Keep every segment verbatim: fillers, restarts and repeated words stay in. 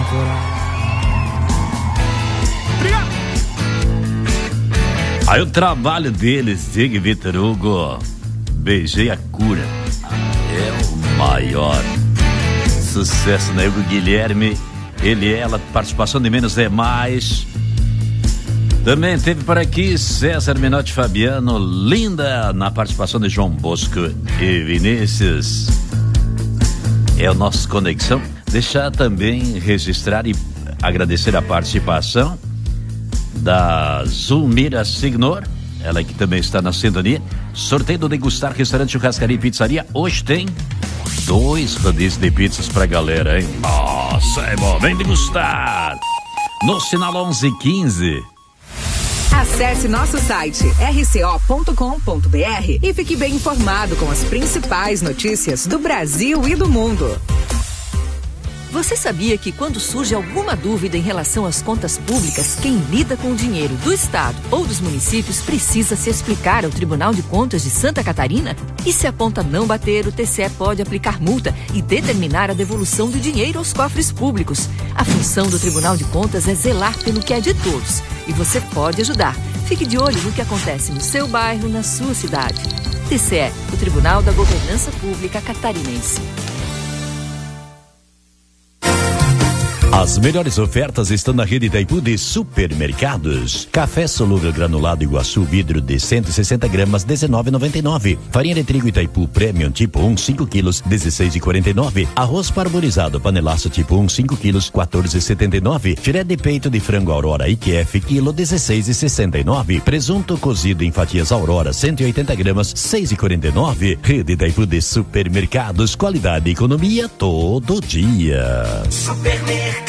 temporal. Aí o trabalho deles, Diego e Vitor Hugo, Beijei a Cura, é o maior sucesso, né? Hugo Guilherme, ele e ela, participação de Menos é Mais. Também teve por aqui César Menotti Fabiano, Linda, na participação de João Bosco e Vinícius. É o nosso Conexão. Deixar também registrar e agradecer a participação da Zulmira Signor, ela que também está na sintonia. Sorteio do Degustar Restaurante, Churrascaria e Pizzaria. Hoje tem dois rodízios de pizzas pra galera, hein? Nossa, é bom, vem degustar no sinal onze quinze. Acesse nosso site r c o ponto com ponto b r e fique bem informado com as principais notícias do Brasil e do mundo. Você sabia que quando surge alguma dúvida em relação às contas públicas, quem lida com o dinheiro do Estado ou dos municípios precisa se explicar ao Tribunal de Contas de Santa Catarina? E se a conta não bater, o T C E pode aplicar multa e determinar a devolução do dinheiro aos cofres públicos. A função do Tribunal de Contas é zelar pelo que é de todos. E você pode ajudar. Fique de olho no que acontece no seu bairro, na sua cidade. T C E, o Tribunal da Governança Pública Catarinense. As melhores ofertas estão na rede Itaipu de supermercados. Café solúvel granulado Iguaçu vidro de cento e sessenta gramas, dezenove reais e noventa e nove centavos. Farinha de trigo Itaipu Premium tipo um, cinco quilos, dezesseis reais e quarenta e nove centavos. Arroz parboilizado panelaço tipo um, cinco quilos, quatorze reais e setenta e nove centavos. Filé de peito de frango Aurora I Q F quilo, dezesseis reais e sessenta e nove centavos. Presunto cozido em fatias Aurora cento e oitenta gramas, seis reais e quarenta e nove centavos. Rede Itaipu de supermercados, qualidade e economia todo dia. Supermercado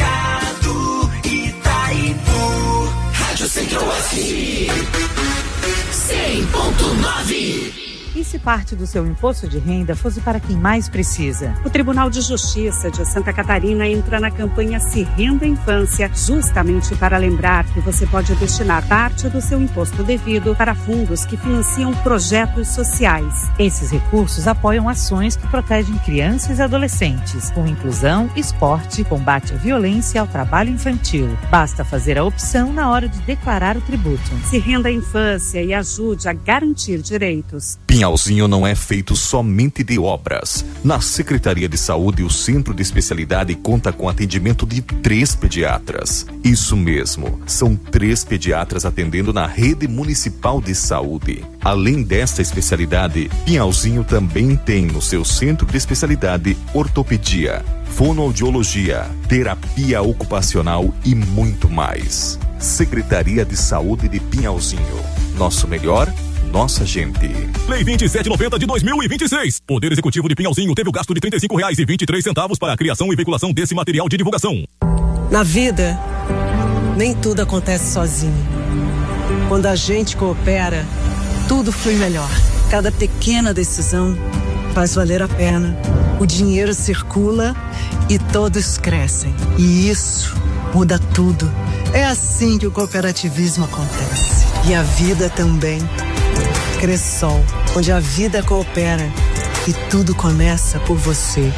Itaipu, Rádio Centro-Oeste, cem ponto nove. E se parte do seu imposto de renda fosse para quem mais precisa? O Tribunal de Justiça de Santa Catarina entra na campanha Se Renda Infância, justamente para lembrar que você pode destinar parte do seu imposto devido para fundos que financiam projetos sociais. Esses recursos apoiam ações que protegem crianças e adolescentes, com inclusão, esporte, combate à violência e ao trabalho infantil. Basta fazer a opção na hora de declarar o tributo. Se renda a infância e ajude a garantir direitos. Pinhalzinho não é feito somente de obras. Na Secretaria de Saúde, o Centro de Especialidade conta com atendimento de três pediatras. Isso mesmo, são três pediatras atendendo na rede municipal de saúde. Além desta especialidade, Pinhalzinho também tem no seu Centro de Especialidade ortopedia, fonoaudiologia, terapia ocupacional e muito mais. Secretaria de Saúde de Pinhalzinho. Nosso melhor, nossa gente. Lei vinte e sete noventa de dois mil e vinte e seis. Poder Executivo de Pinhalzinho teve o gasto de trinta e cinco reais e vinte e três centavos para a criação e veiculação desse material de divulgação. Na vida, nem tudo acontece sozinho. Quando a gente coopera, tudo flui melhor. Cada pequena decisão faz valer a pena. O dinheiro circula e todos crescem. E isso muda tudo. É assim que o cooperativismo acontece. E a vida também. Cressol, onde a vida coopera e tudo começa por você.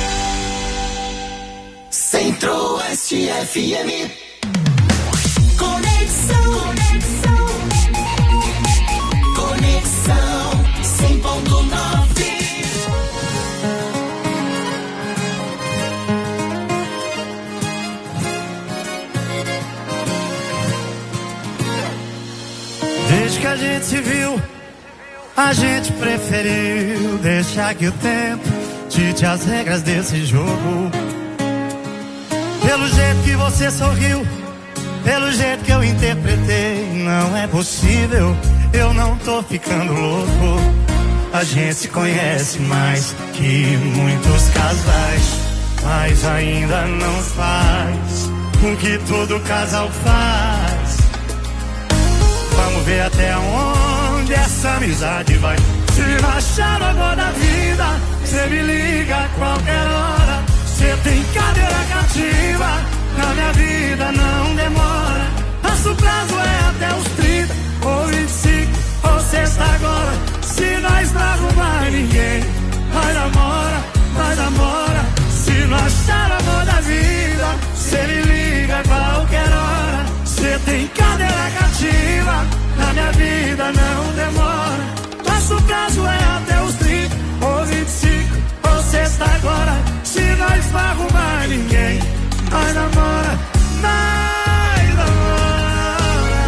Centro-Oeste F M. Conexão, conexão, conexão, cem ponto nove. Desde que a gente se viu, a gente preferiu deixar que o tempo dite as regras desse jogo. Pelo jeito que você sorriu, pelo jeito que eu interpretei, não é possível, eu não tô ficando louco. A gente se conhece mais que muitos casais, mas ainda não faz o que todo casal faz. Vamos ver até onde essa amizade vai. Se não achar agora da vida, cê me liga a qualquer hora. Cê tem cadeira cativa, na minha vida não demora. Nosso prazo é até os trinta, ou vinte e cinco, ou sexta agora. Se nós não arrumar ninguém, vai namora, vai namora. Se não achar amor da vida, cê cê me liga a qualquer hora. Cê tem cadeira cativa, na minha vida não demora. Nosso prazo é até os trinta, ou vinte e cinco, ou sexta agora. Se nós não arrumar ninguém, nós namora, nós namora.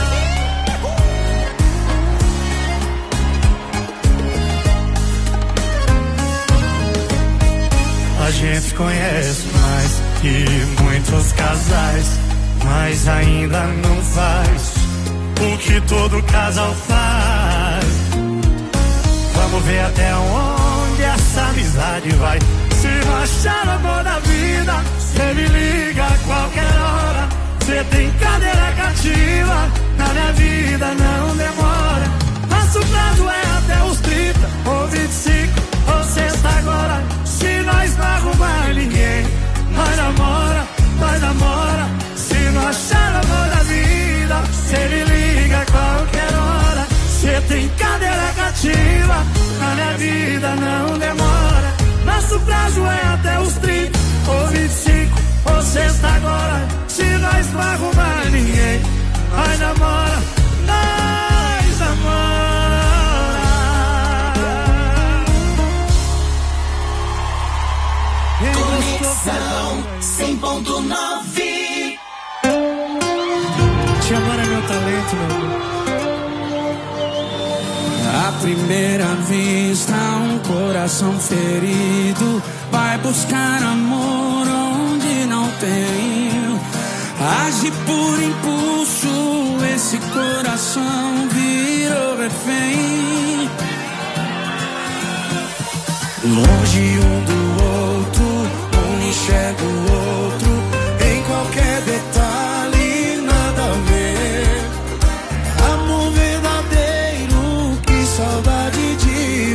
A gente conhece mais que muitos casais, mas ainda não faz o que todo casal faz. Vamos ver até onde essa amizade vai. Se não achar o amor da vida, cê me liga a qualquer hora. Cê tem cadeira cativa, na minha vida não demora. Nosso prazo é até os trinta, ou vinte e cinco, ou sexta agora. Se nós não arrumar ninguém, nós namora, nós namora. Se não achar o amor da vida, cê me liga a qualquer hora. Cê tem cadeira cativa, na minha vida não demora. Nosso prazo é até os trinta, ou vinte e cinco, ou sexta agora. Se nós não arrumar ninguém, nós namora, nós namora. Conexão cem ponto nove. Te amar é meu talento, meu amor. À primeira vista, um coração ferido vai buscar amor onde não tem. Age por impulso, esse coração virou refém. Longe um do outro, um enxerga o outro, em qualquer detalhe nada a ver. Amor verdadeiro, que saudade de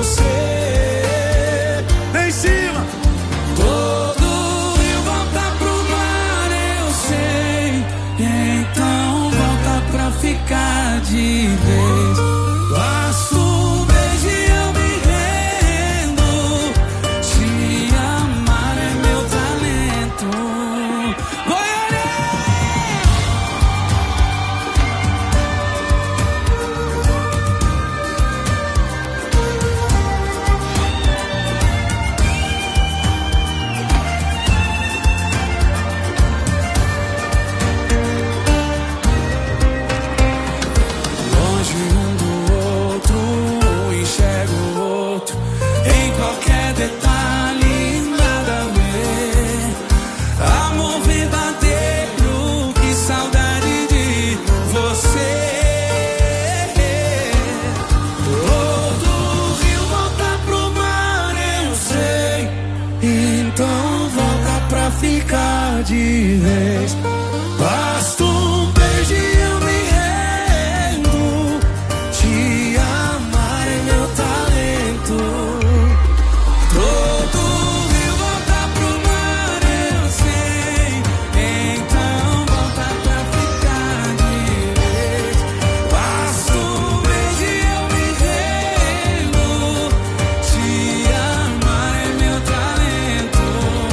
você. Em cima! Todo rio volta pro mar, eu sei. Então volta pra ficar de vez. Basta um beijo e eu me rendo. Te amar é meu talento. Longe um do outro, um enxerga o outro, em qualquer detalhe nada a ver. Amor verdadeiro, que saudade de você. Todo rio volta pro mar, eu sei. Então volta pra ficar de vez. Basta um beijo e eu me rendo. Te amar é meu talento. Todo rio volta pro mar, eu sei. Então volta pra ficar de vez. Basta um beijo e eu me rendo. Te amar é meu talento.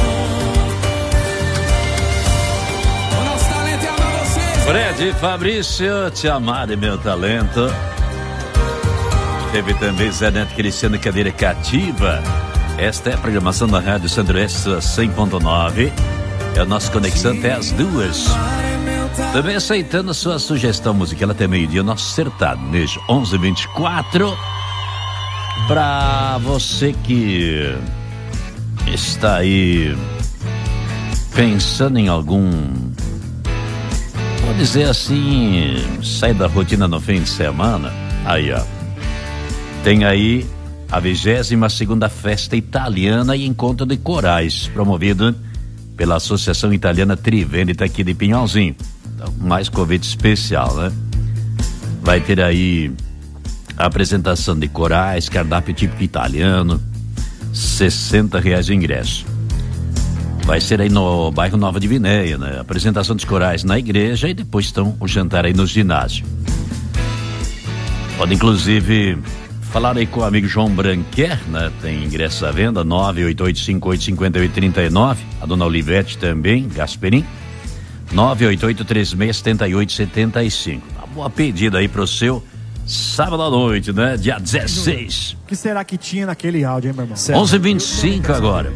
O nosso talento é amar você. Fred Fabrício, Te Amar é Meu Talento. Teve também Zé Neto Cristiano, Cadeira Cativa. Esta é a programação da Rádio Centro-Oeste cem ponto nove. É a nossa conexão até as duas. Também aceitando a sua sugestão musical até meio-dia, nosso sertanejo onze e vinte e quatro. Pra você que está aí pensando em algum, vou dizer assim, sair da rotina no fim de semana, aí ó, tem aí a vigésima segunda Festa Italiana e Encontro de Corais, promovido pela Associação Italiana Trivendita aqui de Pinhalzinho. Então, mais convite especial, né? Vai ter aí a apresentação de corais, cardápio típico italiano, sessenta reais de ingresso. Vai ser aí no bairro Nova Divinéia, né? Apresentação dos corais na igreja e depois estão o jantar aí no ginásio. Pode inclusive Falar aí com o amigo João Branquer, né? Tem ingressos à venda, nove oito oito cinco oito cinco oito três nove. A dona Olivete também, Gasperim. nove oito oito três seis sete oito sete cinco. Uma boa pedida aí pro seu sábado à noite, né? Dia dezesseis. O que será que tinha naquele áudio, hein, meu irmão? onze e vinte e cinco agora.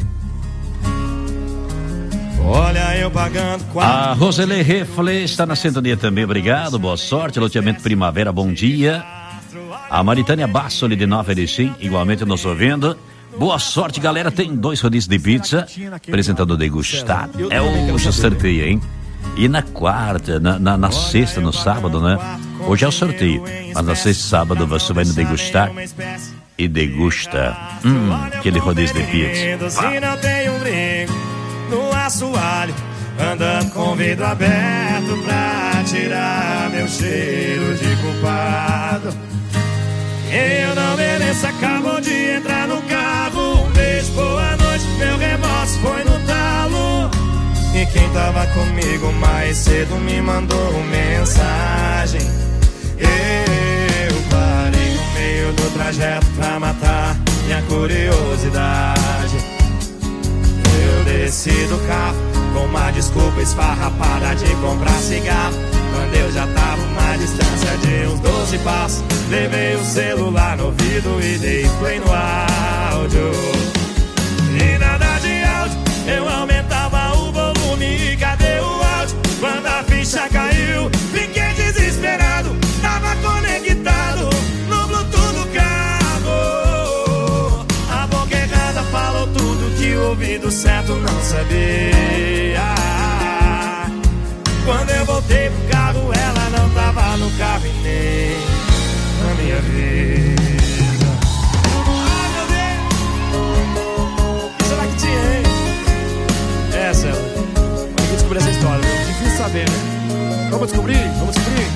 Olha eu pagando quatro. A Roseli Refle está na sintonia também, obrigado, boa sorte. Loteamento Primavera, bom dia. A Maritânia Bassoli de Nova Erechim, igualmente nos ouvindo. Boa sorte, galera. Tem dois rodízios de pizza, apresentando degustado. É hoje o sorteio, hein? E na quarta, na, na, na sexta, no sábado, né? Hoje é o sorteio, mas na sexta e sábado você vai no degustar e degusta. Hum, aquele rodízio de pizza. Se não tem um brinco no assoalho, andando com vidro aberto pra tirar meu cheiro de culpado. Eu não mereço, acabou de entrar no carro. Um beijo, boa noite, meu remorso foi no talo. E quem tava comigo mais cedo me mandou mensagem. Eu parei no meio do trajeto pra matar minha curiosidade. Eu desci do carro com uma desculpa esfarrapada de comprar cigarro. Quando eu já tava uma distância de uns doze passos, levei o celular no ouvido e dei play no áudio. E nada de áudio, eu aumentava o volume e cadê o áudio? Quando a ficha caiu, fiquei desesperado. Tava conectado no Bluetooth do carro. A boca errada falou tudo que o ouvido certo não sabia. Quando eu voltei pro carro, ela não tava no carro e nem na minha vida. Ai, meu Deus! O que será que tinha, hein? Essa, vamos descobrir essa história, viu? Difícil saber, né? Vamos descobrir? Vamos descobrir?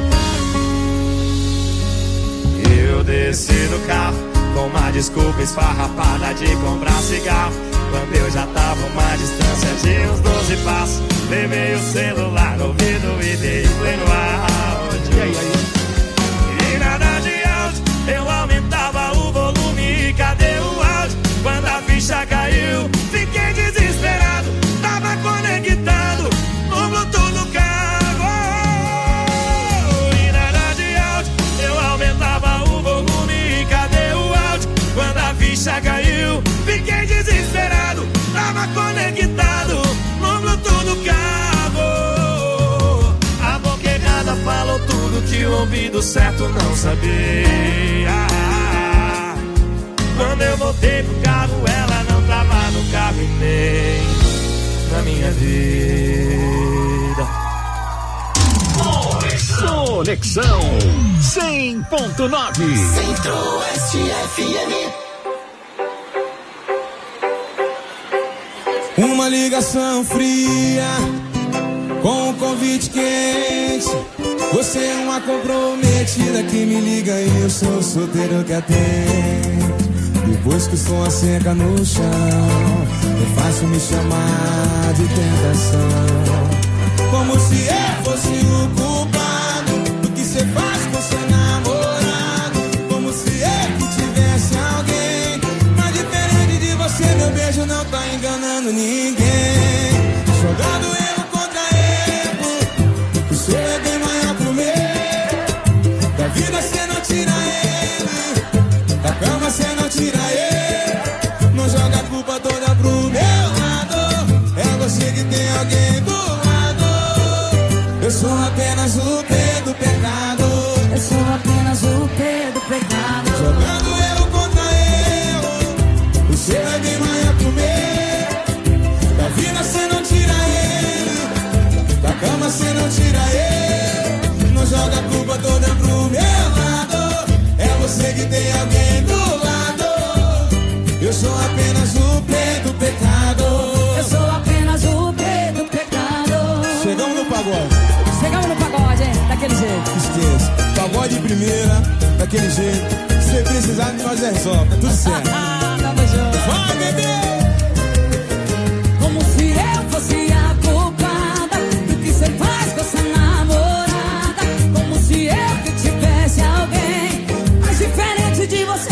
Eu desci do carro com uma desculpa esfarrapada de comprar cigarro. Quando eu já tava uma distância de uns doze passos, levei o celular no ouvido e dei play no áudio. E aí, aí? E nada de áudio, eu aumentava o volume e cadê o áudio? Quando a ficha caiu, fiquei desesperado. Tava conectado no Bluetooth do carro. E nada de áudio, eu aumentava o volume e cadê o áudio? Quando a ficha caiu, fiquei desesperado. Tava conectado no Bluetooth do carro. A boca errada falou tudo que o ouvido certo não sabia. Quando eu voltei pro carro, ela não tava no carro e nem na minha vida. Conexão cem ponto nove Centro-Oeste F M. Uma ligação fria com um convite quente. Você é uma comprometida que me liga e eu sou o solteiro que atende. Depois que o som seca no chão, é fácil me chamar de tentação. Como se eu fosse o culpado do que você faz com seu namorado. Como se eu que tivesse alguém. Mas diferente de você, meu beijo não tá enganando ninguém. Jogando erro contra erro, o seu é bem maior pro meu. Da vida cê não tira ele, da cama cê não tira ele. Não joga a culpa toda pro meu lado. É você que tem alguém do lado. Eu sou apenas o P do pecado. Eu sou apenas o P do pecado. Jogando erro contra erro, o seu é bem maior pro meu. Da vida cê não tira ele, da cama cê não tira ele. Não joga a culpa toda pro meu lado. É você que tem alguém do lado. Eu sou apenas o P do pecado. Eu sou apenas o P do pecado. Chegamos no pagode. Chegamos no pagode, hein? Daquele jeito. Esqueça. Pagode de primeira, daquele jeito. Se precisar de nós resolve, tá tudo certo. Tamo junto. Vai, bebê! Como se eu fosse a culpada do que você faz com essa namorada. Como se eu que tivesse alguém. Mas diferente de você,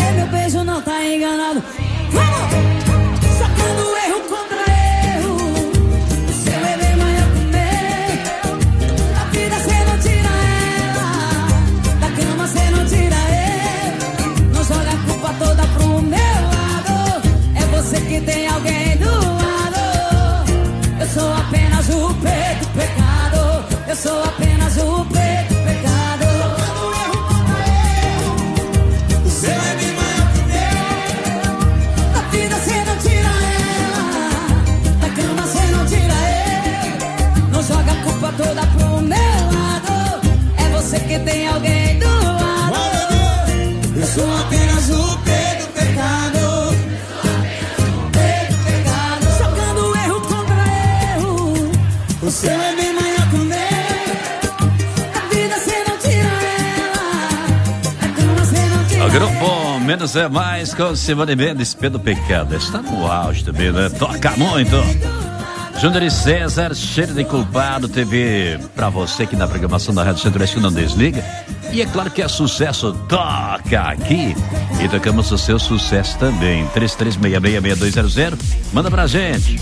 que tem alguém do lado. Eu sou apenas o P do pecado. P do pecado. Jogando erro contra erro. O seu é bem maior que o meu. A vida cê não tira ela. A cama cê não tira ela. O grupo Menos é Mais com Simone Mendes, P do Pecado. Está no auge também, né? Toca muito. Júnior e César, Cheiro de Culpado, T V pra você aqui na programação da Rádio Centro-Oeste que não desliga. E é claro que é sucesso, toca aqui. E tocamos o seu sucesso também. três três seis seis, seis dois zero zero. Manda pra gente.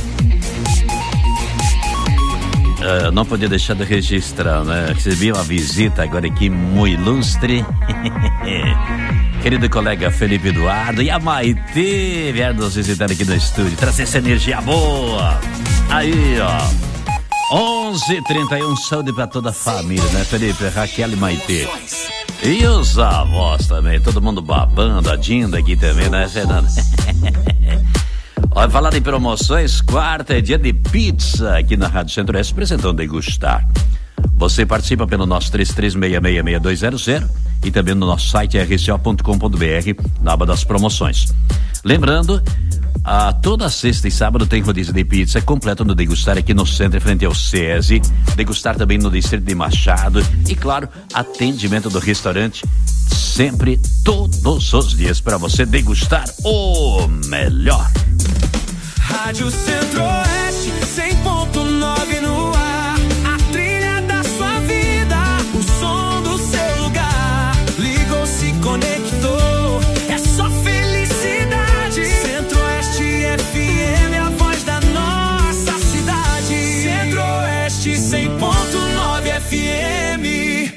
Uh, não podia deixar de registrar, né? Recebi uma visita agora aqui muito ilustre. Querido colega Felipe Eduardo e a Maitê vieram nos visitar aqui no estúdio, trazer essa energia boa. Aí, ó. onze e trinta e um, saúde pra toda a família, né, Felipe, Raquel e Maitê. E os avós também, todo mundo babando, a Dinda aqui também, né, Fernanda? Olha, falar em promoções, quarta é dia de pizza aqui na Rádio Centro-Oeste, apresentando Degustar. Você participa pelo nosso três três seis seis, seis dois zero zero e também no nosso site r c o ponto com ponto b r, na aba das promoções. Lembrando, a toda sexta e sábado tem rodízio de pizza completo no Degustar aqui no centro, frente ao SESI. Degustar também no distrito de Machado. E claro, atendimento do restaurante sempre, todos os dias, para você degustar o melhor. Rádio Centro-Oeste, cem ponto nove no ar. A trilha da sua vida, o som do seu lugar. Ligou, se conectou, é só felicidade. Centro-Oeste F M, a voz da nossa cidade. Centro-Oeste, cem ponto nove F M.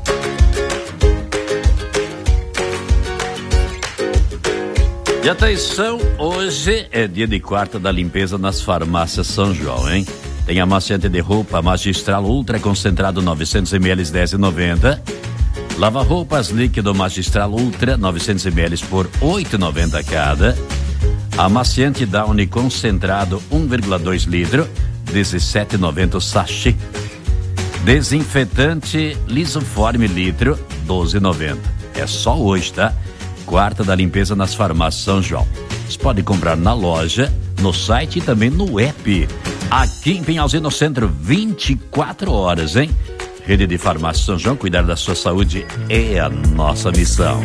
E atenção, hoje é dia de quarta da limpeza nas farmácias São João, hein? Tem amaciante de roupa Magistral Ultra concentrado novecentos mililitros, dez reais e noventa centavos. Lava roupas líquido Magistral Ultra novecentos mililitros por oito reais e noventa centavos cada. Amaciante Downy concentrado um vírgula dois litro, dezessete reais e noventa centavos o sachê. Desinfetante Lisoforme litro, doze reais e noventa centavos. É só hoje, tá? Quarta da limpeza nas farmácias São João. Você pode comprar na loja, no site e também no app. Aqui em Pinhalzinho, no centro, vinte e quatro horas, hein? Rede de Farmácia São João, cuidar da sua saúde é a nossa missão.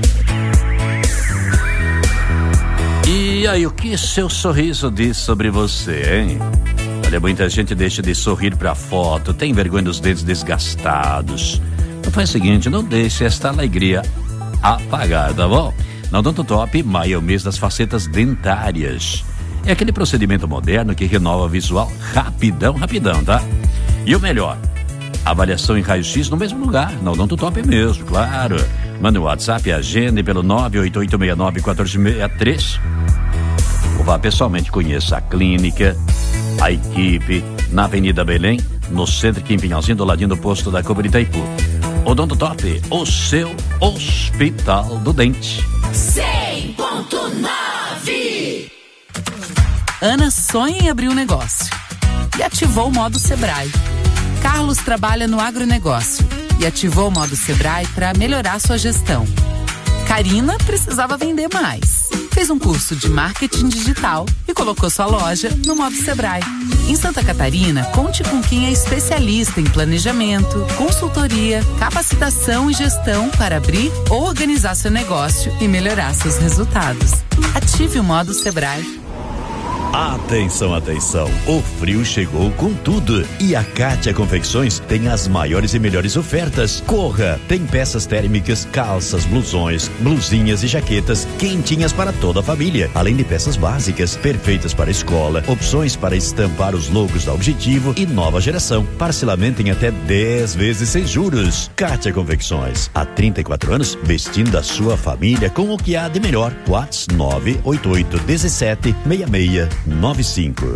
E aí, o que seu sorriso diz sobre você, hein? Olha, muita gente deixa de sorrir pra foto, tem vergonha dos dentes desgastados. Então faz o seguinte, não deixe esta alegria apagar, tá bom? Na Odonto Top, maio é o mês das facetas dentárias. É aquele procedimento moderno que renova o visual rapidão, rapidão, tá? E o melhor, avaliação em raio-x no mesmo lugar, na Odonto Top mesmo, claro. Manda o WhatsApp e agende pelo nove oito oito seis nove um quatro seis três. Ou vá pessoalmente, conheça a clínica, a equipe, na Avenida Belém, no centro aqui em Pinhalzinho, do ladinho do posto da Cobre Itaipu. Odonto Top, o seu hospital do dente. cem ponto nove. Ana sonha em abrir um negócio e ativou o modo Sebrae. Carlos trabalha no agronegócio e ativou o modo Sebrae para melhorar sua gestão. Karina precisava vender mais. Fez um curso de marketing digital e colocou sua loja no modo Sebrae. Em Santa Catarina, conte com quem é especialista em planejamento, consultoria, capacitação e gestão para abrir ou organizar seu negócio e melhorar seus resultados. Ative o modo Sebrae. Atenção, atenção, o frio chegou com tudo e a Kátia Confecções tem as maiores e melhores ofertas. Corra, tem peças térmicas, calças, blusões, blusinhas e jaquetas quentinhas para toda a família, além de peças básicas, perfeitas para a escola, opções para estampar os logos da Objetivo e Nova Geração, parcelamento em até dez vezes sem juros. Kátia Confecções, há trinta e quatro anos, vestindo a sua família com o que há de melhor. WhatsApp nove oito oito um sete seis seis nove cinco.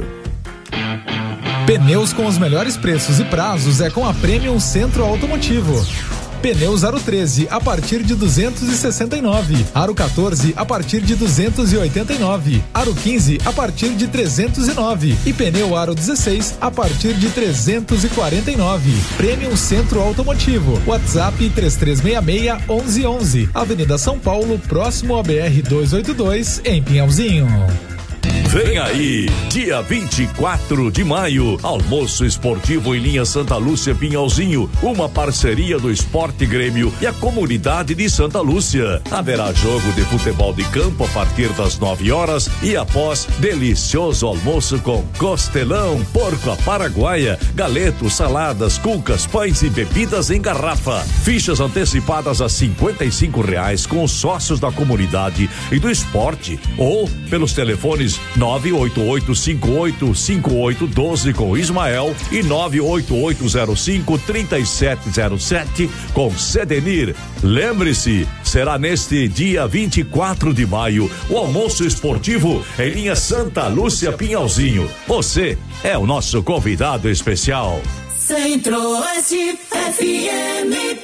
Pneus com os melhores preços e prazos é com a Premium Centro Automotivo. Pneu Aro treze a partir de duzentos e sessenta e nove. Aro quatorze a partir de duzentos e oitenta e nove. Aro quinze a partir de trezentos e nove. E pneu Aro dezesseis a partir de trezentos e quarenta e nove. Premium Centro Automotivo. WhatsApp três três seis seis, onze onze. Avenida São Paulo, próximo ao B R duzentos e oitenta e dois, em Pinhalzinho. Vem aí, dia vinte e quatro de maio, almoço esportivo em linha Santa Lúcia Pinhalzinho, uma parceria do Esporte Grêmio e a comunidade de Santa Lúcia. Haverá jogo de futebol de campo a partir das nove horas e após, delicioso almoço com costelão, porco à paraguaia, galetos, saladas, cucas, pães e bebidas em garrafa. Fichas antecipadas a cinquenta e cinco reais com os sócios da comunidade e do esporte ou pelos telefones nove oito oito cinco oito cinco oito um dois com Ismael e nove oito oito zero cinco três sete zero sete com Sedenir. Lembre-se, será neste dia vinte e quatro de maio o almoço esportivo em linha Santa Lúcia Pinhalzinho. Você é o nosso convidado especial. Centro-Oeste F M.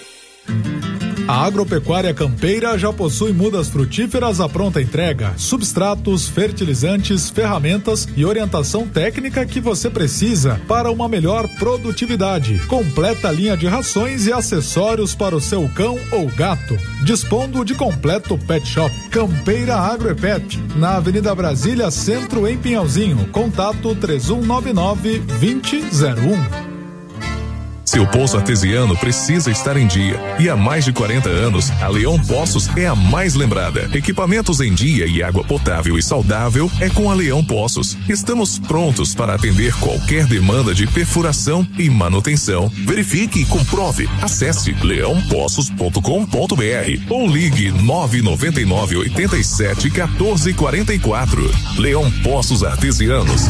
A Agropecuária Campeira já possui mudas frutíferas à pronta entrega, substratos, fertilizantes, ferramentas e orientação técnica que você precisa para uma melhor produtividade. Completa linha de rações e acessórios para o seu cão ou gato. Dispondo de completo pet shop. Campeira Agroepet, na Avenida Brasília, Centro, em Pinhalzinho. Contato três um nove nove, dois zero zero um. Seu poço artesiano precisa estar em dia. E há mais de quarenta anos, a Leão Poços é a mais lembrada. Equipamentos em dia e água potável e saudável é com a Leão Poços. Estamos prontos para atender qualquer demanda de perfuração e manutenção. Verifique e comprove. Acesse leão poços ponto com ponto b r ou ligue nove nove nove oito sete um quatro quatro quatro. Leão Poços Artesianos.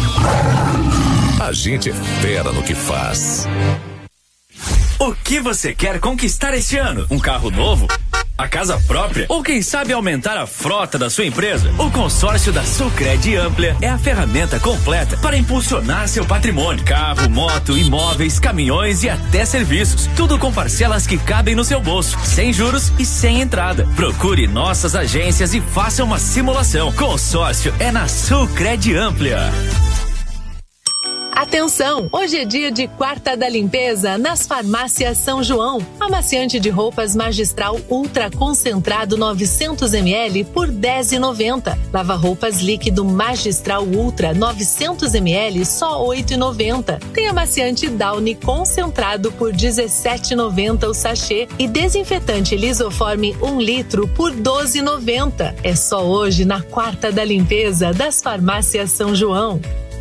A gente é fera no que faz. O que você quer conquistar este ano? Um carro novo? A casa própria? Ou quem sabe aumentar a frota da sua empresa? O consórcio da Sulcred Amplia é a ferramenta completa para impulsionar seu patrimônio. Carro, moto, imóveis, caminhões e até serviços. Tudo com parcelas que cabem no seu bolso, sem juros e sem entrada. Procure nossas agências e faça uma simulação. Consórcio é na Sulcred Amplia. Atenção! Hoje é dia de Quarta da Limpeza nas farmácias São João. Amaciante de roupas Magistral Ultra Concentrado novecentos mililitros por dez reais e noventa centavos. Lava-roupas líquido Magistral Ultra novecentos mililitros só oito reais e noventa centavos. Tem amaciante Downy Concentrado por dezessete reais e noventa centavos o sachê e desinfetante Lisoforme um litro por doze reais e noventa centavos. É só hoje na Quarta da Limpeza das farmácias São João.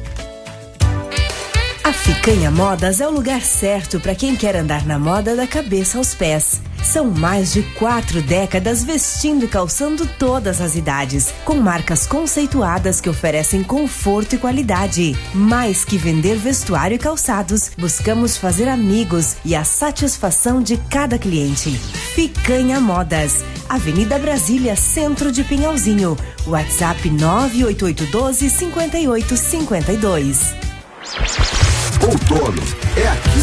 A Ficanha Modas é o lugar certo para quem quer andar na moda da cabeça aos pés. São mais de quatro décadas vestindo e calçando todas as idades, com marcas conceituadas que oferecem conforto e qualidade. Mais que vender vestuário e calçados, buscamos fazer amigos e a satisfação de cada cliente. Ficanha Modas, Avenida Brasília, Centro de Pinhalzinho. WhatsApp nove oito oito um dois, cinco oito cinco dois. Outono é aqui.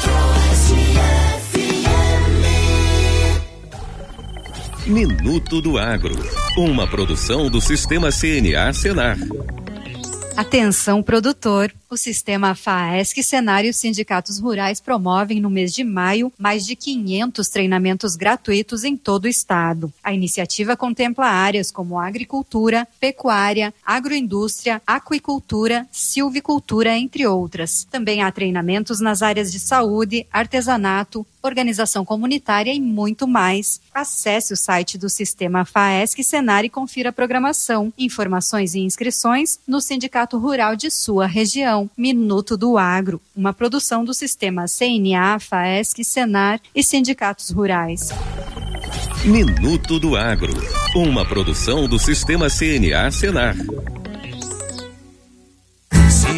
Minuto do Agro, uma produção do Sistema C N A Senar. Atenção, produtor! O Sistema FAESC Senar e os sindicatos rurais promovem no mês de maio mais de quinhentos treinamentos gratuitos em todo o estado. A iniciativa contempla áreas como agricultura, pecuária, agroindústria, aquicultura, silvicultura, entre outras. Também há treinamentos nas áreas de saúde, artesanato, organização comunitária e muito mais. Acesse o site do Sistema FAESC Senar e confira a programação, informações e inscrições no Sindicato Rural de sua região. Minuto do Agro, uma produção do Sistema C N A, FAESC, Senar e sindicatos rurais. Minuto do Agro, uma produção do Sistema C N A Senar. Se o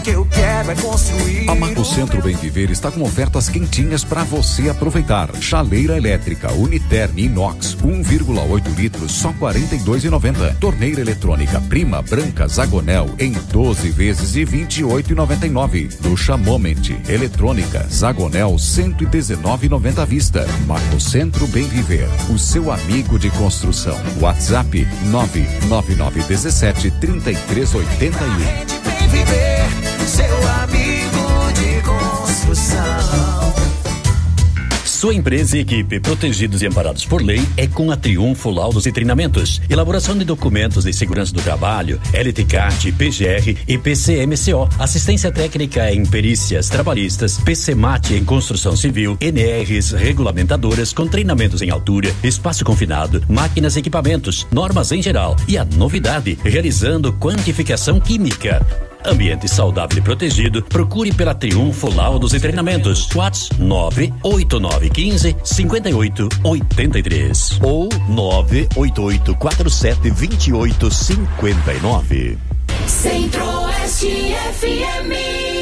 que eu quero é construir. A Marco Centro Bem Viver está com ofertas quentinhas para você aproveitar. Chaleira elétrica Uniterm Inox um vírgula oito litros, só quarenta e dois reais e noventa centavos. Torneira eletrônica Prima Branca Zagonel em doze vezes de vinte e oito reais e noventa e nove centavos. Ducha Moment Eletrônica Zagonel cento e dezenove reais e noventa centavos à vista. Marco Centro Bem Viver, o seu amigo de construção. WhatsApp nove nove nove um sete, três três oito um. Bem viver, seu amigo de construção. Sua empresa e equipe, protegidos e amparados por lei, é com a Triunfo Laudos e Treinamentos. Elaboração de documentos de segurança do trabalho, L T C A T, P G R e P C M C O. Assistência técnica em perícias trabalhistas, P C M A T em construção civil, N Rs regulamentadoras com treinamentos em altura, espaço confinado, máquinas e equipamentos, normas em geral. E a novidade, realizando quantificação química. Ambiente saudável e protegido, procure pela Triunfo Laudos e Treinamentos. WhatsApp nove oito nove um cinco, cinco oito oito três ou nove oito oito quatro sete dois oito cinco nove. Centro-Oeste F M.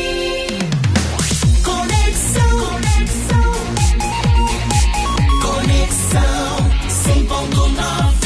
Conexão, conexão, conexão cem ponto nove.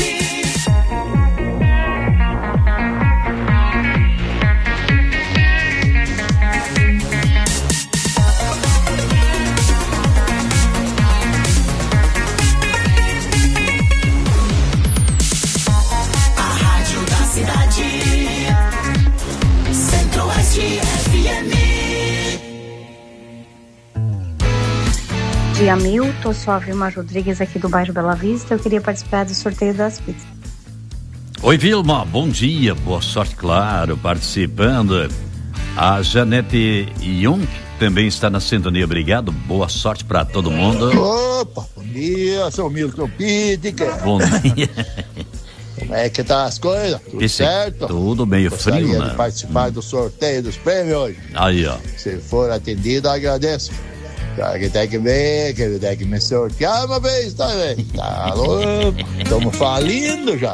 Dia Milton, sou a Vilma Rodrigues aqui do bairro Bela Vista. Eu queria participar do sorteio das pizzas. Oi, Vilma, bom dia, boa sorte, claro, participando. A Janete Jung também está na sintonia, obrigado, boa sorte para todo mundo. Opa, bom dia, seu Milton Pittinger. Bom dia. Como é que tá as coisas? Tudo Esse, certo? Tudo meio Gostaria frio, né? de participar do sorteio dos prêmios hoje. Aí, ó. Se for atendido, agradeço. Cara, que tem que ver, que tem que me sortear uma vez, tá, velho? Tá louco? Estamos falindo já.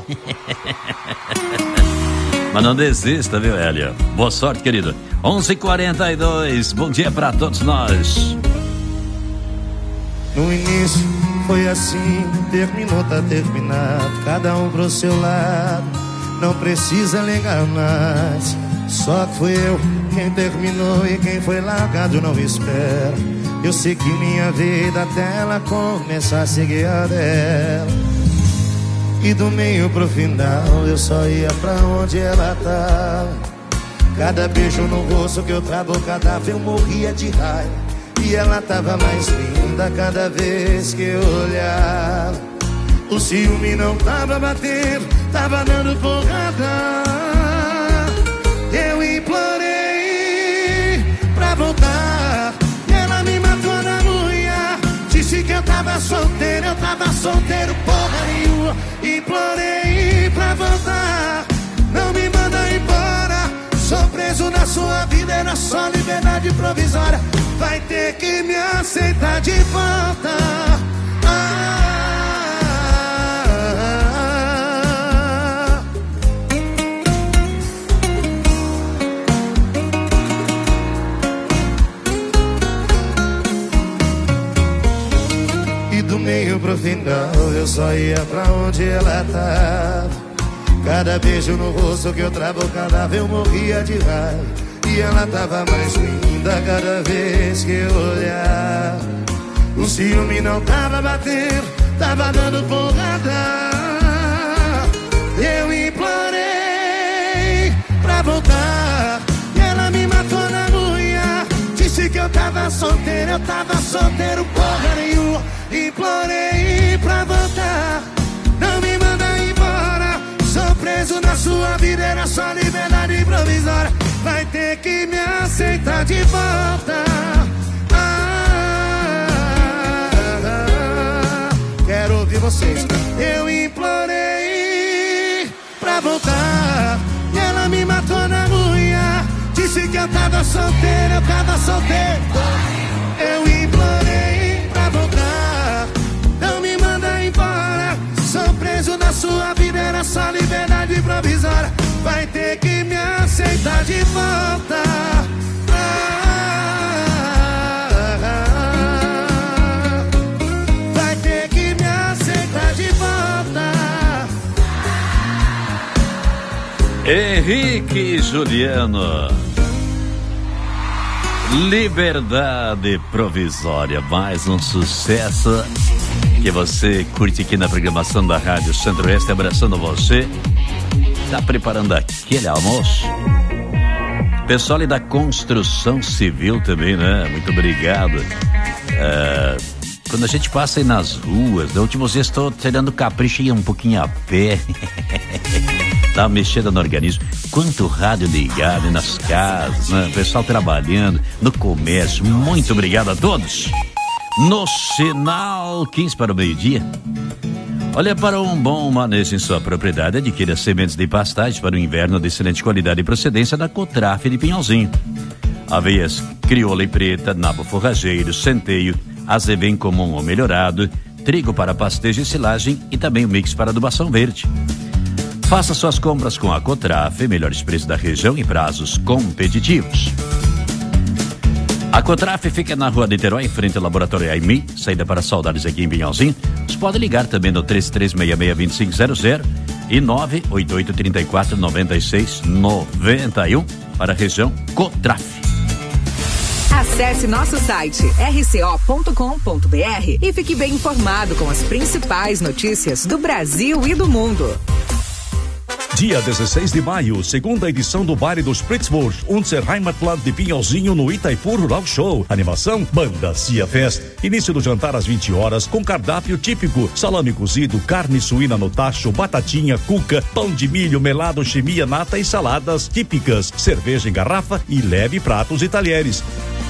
Mas não desista, viu, Hélio? Boa sorte, querido. onze e quarenta e dois, bom dia pra todos nós. No início foi assim, terminou, tá terminado. Cada um pro seu lado, não precisa ligar mais. Só que fui eu quem terminou e quem foi largado não espera. Eu sei que minha vida até ela começar a seguir a dela. E do meio pro final eu só ia pra onde ela tava. Cada beijo no rosto que eu travo, cada vez eu morria de raiva. E ela tava mais linda cada vez que eu olhava. O ciúme não tava batendo, tava dando porrada. Eu implorei pra voltar, ela me matou na unha. Disse que eu tava solteiro, eu tava solteiro porra nenhuma. Implorei pra voltar, não me manda embora. Sou preso na sua vida, era só liberdade provisória. Vai ter que me aceitar de volta. Ah, e do meio pro final eu só ia pra onde ela tava. Cada beijo no rosto que eu travo, cada vez eu morria de raiva. E ela tava mais linda cada vez que eu olhava. O ciúme não tava batendo, tava dando porrada. Eu implorei pra voltar, e ela me matou na unha. Disse que eu tava solteiro, eu tava solteiro porra nenhuma. Implorei pra voltar, não me manda embora. Sou preso na sua vida, era só liberdade provisória. Vai ter que me aceitar de volta. Ah, ah, ah, quero ouvir vocês. Eu implorei pra voltar, e ela me matou na unha. Disse que eu tava solteiro, eu tava solteiro. Eu implorei pra voltar, não me manda embora. Sou preso na sua vida, era só liberdade provisória. Vai ter que me aceitar de volta. Henrique e Juliano. Liberdade Provisória, mais um sucesso que você curte aqui na programação da Rádio Centro-Oeste, abraçando você. Tá preparando aquele almoço? Pessoal da construção civil também, né? Muito obrigado. É, quando a gente passa aí nas ruas, da última vez estou tirando capricho e um pouquinho a pé. Dá uma mexida no organismo. Quanto rádio ligado nas casas, né? Pessoal trabalhando, no comércio. Muito obrigado a todos. No sinal quinze para o meio-dia. Olha, para um bom manejo em sua propriedade, adquira sementes de pastagem para o inverno de excelente qualidade e procedência da Cotraf de Pinhalzinho. Aveias crioula e preta, nabo forrageiro, centeio, azevém comum ou melhorado, trigo para pastejo e silagem e também o mix para adubação verde. Faça suas compras com a Cotraf, melhores preços da região e prazos competitivos. A Cotraf fica na Rua Niterói, em frente ao Laboratório A I M I, saída para Saudades aqui em Pinhalzinho. Você pode ligar também no três três seis seis, dois cinco zero zero e nove oito oito três quatro nove seis nove um para a região Cotraf. Acesse nosso site r c o ponto com ponto b r e fique bem informado com as principais notícias do Brasil e do mundo. Dia dezesseis de maio, segunda edição do Baile dos Pritzburg, Unser Heimatland de Pinhalzinho, no Itaipu Rural Show. Animação, Banda Cia Fest. Início do jantar às vinte horas, com cardápio típico: salame cozido, carne suína no tacho, batatinha, cuca, pão de milho, melado, chimia, nata e saladas típicas. Cerveja em garrafa e leve pratos e talheres.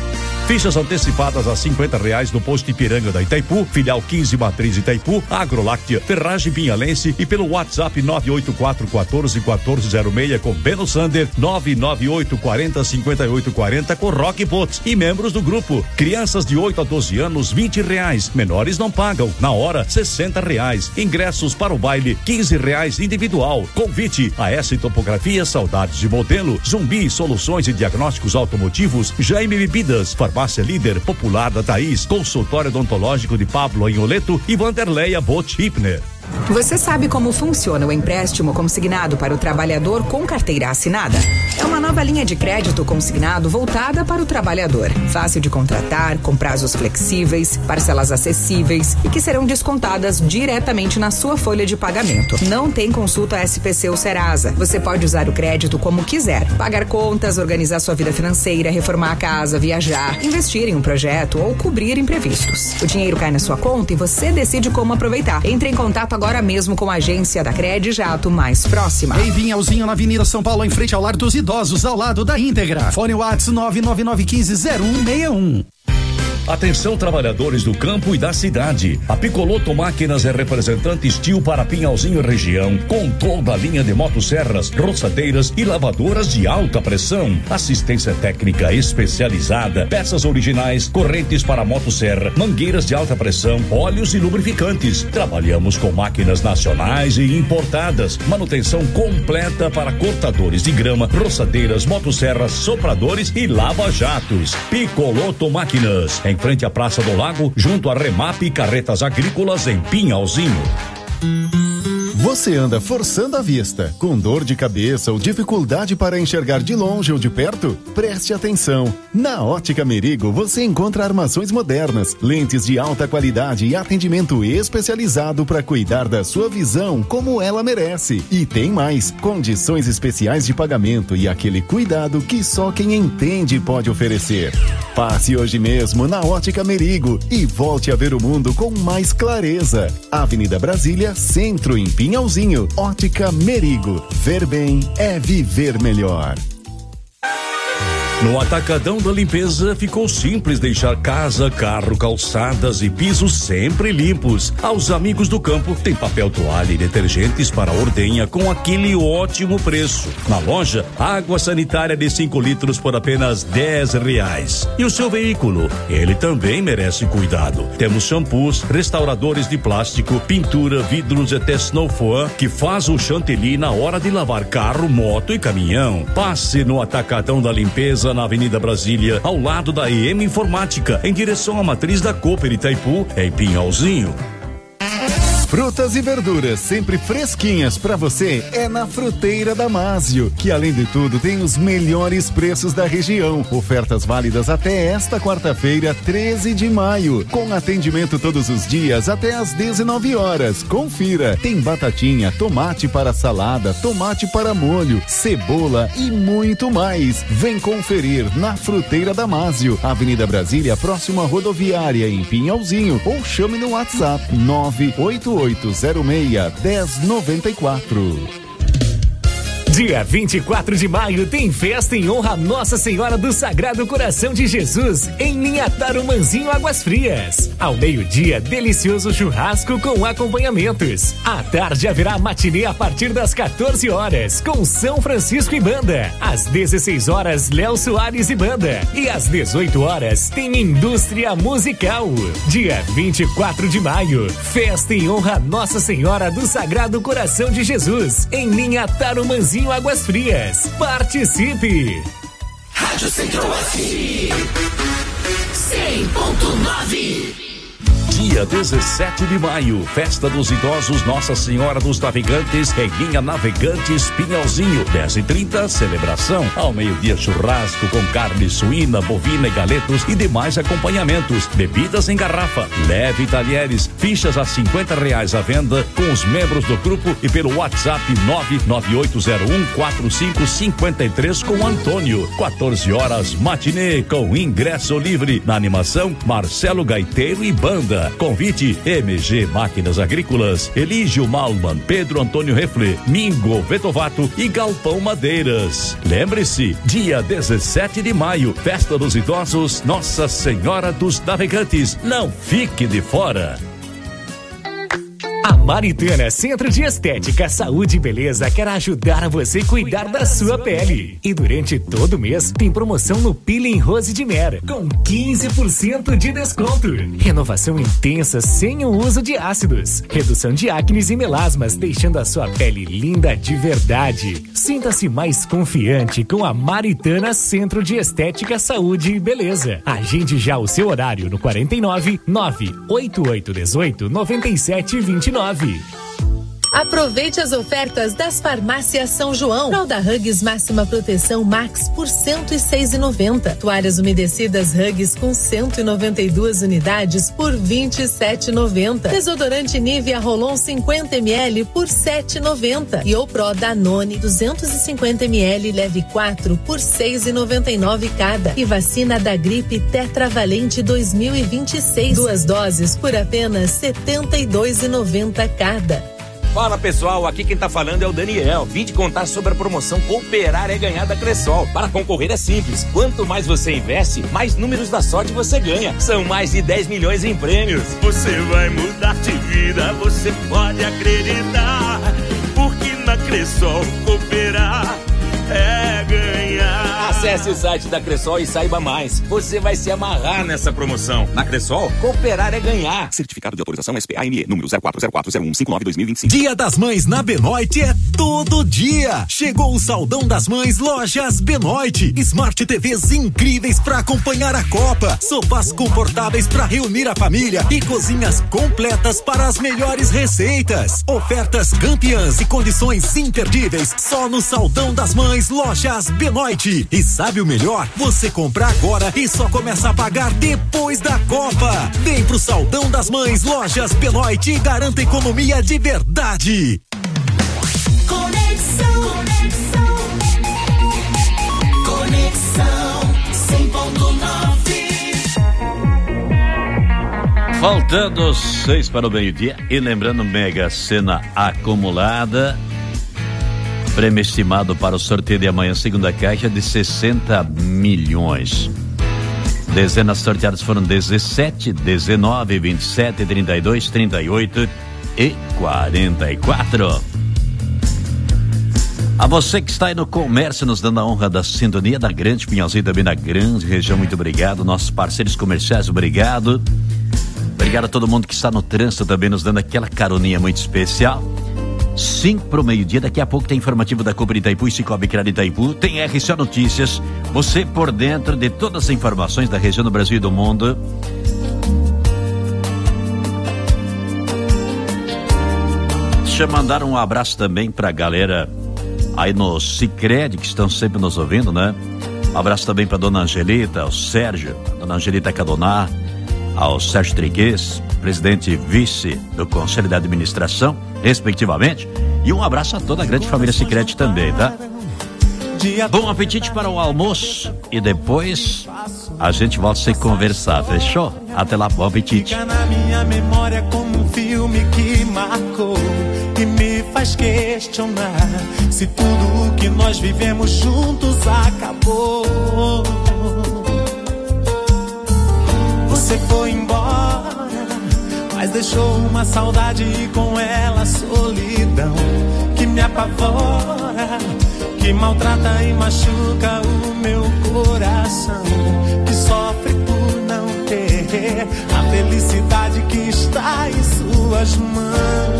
Fichas antecipadas a cinquenta reais no posto Ipiranga da Itaipu, filial quinze Matriz Itaipu, Agroláctea, Ferragem Pinhalense e pelo WhatsApp nove oito quatro um quatro um quatro zero seis com Beno Sander, nove nove oito quatro zero cinco oito quatro zero com Rock Bots e membros do grupo. Crianças de oito a doze anos, vinte reais. Menores não pagam. Na hora, sessenta reais. Ingressos para o baile, quinze reais individual. Convite a S Topografia, Saudades de Modelo, Zumbi, Soluções e Diagnósticos Automotivos, Jaime Bebidas, Farmácia Líder, Popular da Thaís, Consultório Odontológico de Pablo Anholeto e Vanderleia Bot Hipner. Você sabe como funciona o empréstimo consignado para o trabalhador com carteira assinada? É uma nova linha de crédito consignado voltada para o trabalhador. Fácil de contratar, com prazos flexíveis, parcelas acessíveis e que serão descontadas diretamente na sua folha de pagamento. Não tem consulta S P C ou Serasa. Você pode usar o crédito como quiser. Pagar contas, organizar sua vida financeira, reformar a casa, viajar, investir em um projeto ou cobrir imprevistos. O dinheiro cai na sua conta e você decide como aproveitar. Entre em contato agora mesmo com a agência da Credi Jato mais próxima. Em Pinhalzinho, na Avenida São Paulo, em frente ao Lar dos Idosos, ao lado da Íntegra. Fone WhatsApp nove nove nove um cinco zero um seis um. Atenção, trabalhadores do campo e da cidade. A Picoloto Máquinas é representante Steel para Pinhalzinho e região, com toda a linha de motosserras, roçadeiras e lavadoras de alta pressão. Assistência técnica especializada, peças originais, correntes para motosserra, mangueiras de alta pressão, óleos e lubrificantes. Trabalhamos com máquinas nacionais e importadas. Manutenção completa para cortadores de grama, roçadeiras, motosserras, sopradores e lava-jatos. Picoloto Máquinas, em frente à Praça do Lago, junto a Remap e Carretas Agrícolas em Pinhalzinho. Você anda forçando a vista, com dor de cabeça ou dificuldade para enxergar de longe ou de perto? Preste atenção! Na Ótica Merigo você encontra armações modernas, lentes de alta qualidade e atendimento especializado para cuidar da sua visão como ela merece. E tem mais, condições especiais de pagamento e aquele cuidado que só quem entende pode oferecer. Passe hoje mesmo na Ótica Merigo e volte a ver o mundo com mais clareza. Avenida Brasília, Centro, em Pinhalzinho. Ótica Merigo. Ver bem é viver melhor. No Atacadão da Limpeza ficou simples deixar casa, carro, calçadas e pisos sempre limpos. Aos amigos do campo tem papel toalha e detergentes para ordenha com aquele ótimo preço. Na loja, água sanitária de cinco litros por apenas dez reais. E o seu veículo? Ele também merece cuidado. Temos shampoos, restauradores de plástico, pintura, vidros e até snow foam que faz o chantilly na hora de lavar carro, moto e caminhão. Passe no Atacadão da Limpeza na Avenida Brasília, ao lado da E M Informática, em direção à matriz da Cooper Itaipu, em Pinhalzinho. Frutas e verduras sempre fresquinhas pra você é na Fruteira Damásio, que além de tudo tem os melhores preços da região. Ofertas válidas até esta quarta-feira, treze de maio, com atendimento todos os dias até às dezenove horas. Confira, tem batatinha, tomate para salada, tomate para molho, cebola e muito mais. Vem conferir na Fruteira Damásio, Avenida Brasília, próximo à rodoviária em Pinhalzinho, ou chame no WhatsApp nove oito oito zero seis um zero nove quatro. Dia vinte e quatro de maio tem festa em honra a Nossa Senhora do Sagrado Coração de Jesus em linha Tarumanzinho Águas Frias. Ao meio-dia, delicioso churrasco com acompanhamentos. À tarde haverá matinê a partir das quatorze horas com São Francisco e Banda. Às dezesseis horas, Léo Soares e Banda. E às dezoito horas tem Indústria Musical. Dia vinte e quatro de maio, festa em honra a Nossa Senhora do Sagrado Coração de Jesus em linha Tarumanzinho Águas Frias. Participe! Rádio Central F cem ponto nove. Dia dezessete de maio, Festa dos Idosos Nossa Senhora dos Navegantes, em linha Navegantes Pinhalzinho, dez e trinta, celebração. Ao meio-dia, churrasco com carne suína, bovina e galetos e demais acompanhamentos. Bebidas em garrafa, leve talheres, fichas a cinquenta reais à venda com os membros do grupo e pelo WhatsApp nove nove oito zero um quatro cinco cinco três com Antônio. quatorze horas, matinê com ingresso livre. Na animação, Marcelo Gaiteiro e Banda. Convite M G Máquinas Agrícolas, Elígio Malman, Pedro Antônio Refle, Mingo Vetovato e Galpão Madeiras. Lembre-se, dia dezessete de maio, Festa dos Idosos Nossa Senhora dos Navegantes. Não fique de fora. A Maritana Centro de Estética, Saúde e Beleza quer ajudar você a cuidar da sua pele. E durante todo o mês tem promoção no Peeling Rose de Mer com quinze por cento de desconto. Renovação intensa sem o uso de ácidos. Redução de acnes e melasmas, deixando a sua pele linda de verdade. Sinta-se mais confiante com a Maritana Centro de Estética, Saúde e Beleza. Agende já o seu horário no quarenta e nove, nove oito oito um oito, nove sete dois nove. Aproveite as ofertas das farmácias São João. Fralda Huggies máxima proteção Max por cento e seis reais e noventa centavos. Toalhas umedecidas Huggies com cento e noventa e duas unidades por vinte e sete reais e noventa centavos. Desodorante Nivea Rolon cinquenta mililitros por sete reais e noventa centavos. E o Pro Danone duzentos e cinquenta mililitros leve quatro por seis reais e noventa e nove centavos cada. E vacina da gripe Tetravalente dois mil e vinte e seis. Duas doses por apenas setenta e dois reais e noventa centavos cada. Fala pessoal, aqui quem tá falando é o Daniel. Vim te contar sobre a promoção Cooperar é Ganhar da Cressol. Para concorrer é simples, quanto mais você investe, mais números da sorte você ganha. São mais de dez milhões em prêmios. Você vai mudar de vida, você pode acreditar, porque na Cressol cooperar é ganhar. Acesse o site da Cressol e saiba mais. Você vai se amarrar nessa promoção. Na Cressol, cooperar é ganhar. Certificado de autorização S P A M E, número zero quatro zero quatro zero um cinco nove dois mil e vinte e cinco. Dia das Mães na Benoit é todo dia. Chegou o Saldão das Mães Lojas Benoit. Smart T Vs incríveis para acompanhar a Copa, sofás confortáveis para reunir a família e cozinhas completas para as melhores receitas. Ofertas campeãs e condições imperdíveis só no Saldão das Mães Lojas Benoit. E sabe o melhor? Você compra agora e só começa a pagar depois da Copa. Vem pro Saldão das Mães Lojas Benoit e garanta economia de verdade. Conexão, conexão, conexão cem ponto nove. Faltando seis para o meio-dia e lembrando, Mega Sena acumulada. Prêmio estimado para o sorteio de amanhã, segunda caixa, de sessenta milhões. Dezenas sorteadas foram dezessete, dezenove, vinte e sete, trinta e dois, trinta e oito e quarenta e quatro. A você que está aí no comércio, nos dando a honra da sintonia da Grande Pinhalzinho, também da grande região, muito obrigado. Nossos parceiros comerciais, obrigado. Obrigado a todo mundo que está no trânsito também, nos dando aquela caroninha muito especial. cinco para o meio-dia, daqui a pouco tem informativo da Cooper Itaipu e Cicobi Crédito Itaipu, tem R C Notícias, você por dentro de todas as informações da região do Brasil e do mundo. Deixa eu mandar um abraço também pra galera aí no Sicredi, que estão sempre nos ouvindo, né? Um abraço também pra dona Angelita, ao Sérgio, dona Angelita Cadonar, ao Sérgio Triguês, presidente e vice do Conselho de Administração, respectivamente. E um abraço a toda a grande família Sicredi também, tá? Bom apetite para o almoço e depois a gente volta a se conversar, fechou? Até lá, bom apetite. Fica na minha memória como um filme que marcou e me faz questionar se tudo o que nós vivemos juntos acabou. Você foi embora, mas deixou uma saudade e com ela a solidão que me apavora, que maltrata e machuca o meu coração, que sofre por não ter a felicidade que está em suas mãos.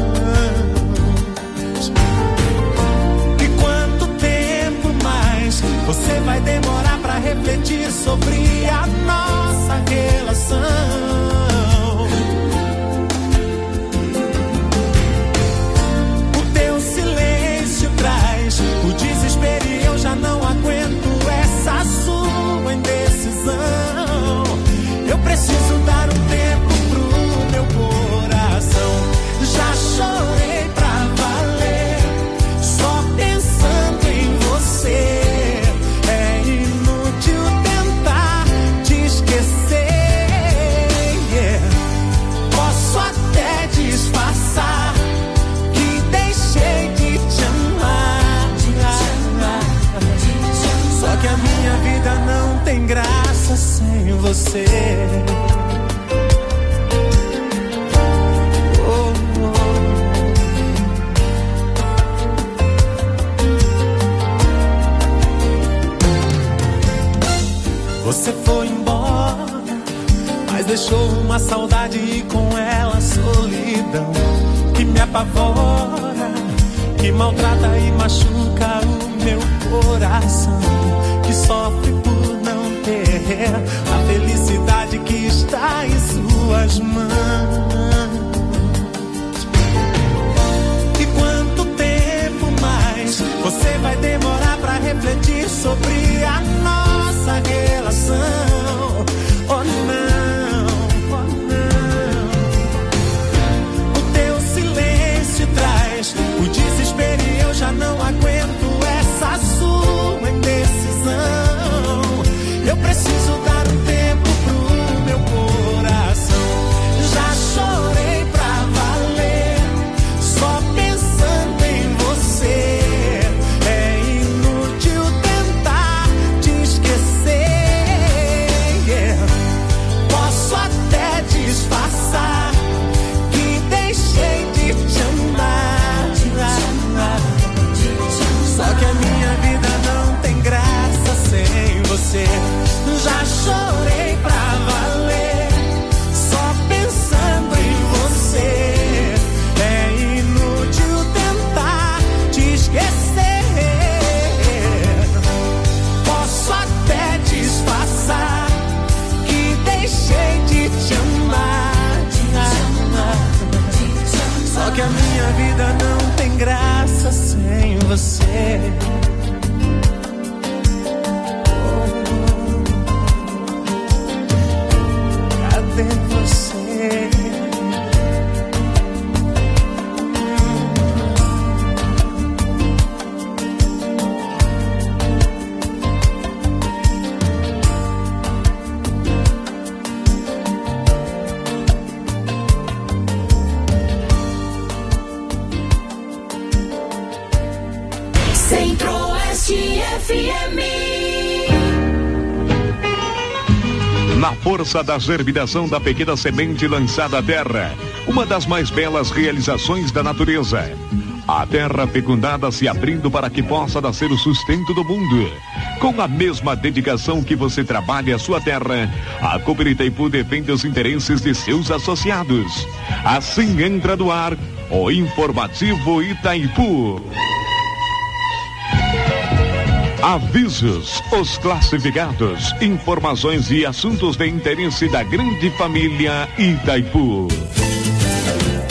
E quanto tempo mais você vai demorar pra refletir sobre a nossa relação? O desespero e eu já não aguento essa sua indecisão. Eu preciso dar um tempo pro meu coração. Já chorei pra valer, só pensando em você. É inútil tentar te esquecer. Yeah. Posso até disfarçar que deixei de te amar. Só que a minha vida não tem graça sem você. Oh, oh. Você foi embora, mas deixou uma saudade e com ela a solidão que me apavora, que maltrata e machuca o meu coração, que sofre por não ter a felicidade que está em suas mãos. E quanto tempo mais você vai demorar pra refletir sobre a nossa relação? Oh não, oh não. O teu silêncio traz o desespero e eu já não aguento essa sua indecisão. Eu preciso dar um tempo pro meu coração. Já chorei pra valer, só pensando em você. É inútil tentar te esquecer. Yeah. Posso até disfarçar que deixei de te amar. Só que a minha vida não tem graça sem você. Já chorei pra valer, só pensando em você. É inútil tentar te esquecer. Posso até disfarçar que deixei de te amar. Só que a minha vida não tem graça sem você. Cadê você? Centro-Oeste F M. Na força da germinação da pequena semente lançada à terra, uma das mais belas realizações da natureza. A terra fecundada se abrindo para que possa nascer o sustento do mundo. Com a mesma dedicação que você trabalha a sua terra, a Cooper Itaipu defende os interesses de seus associados. Assim entra no ar o Informativo Itaipu. Avisos, os classificados, informações e assuntos de interesse da grande família Itaipu.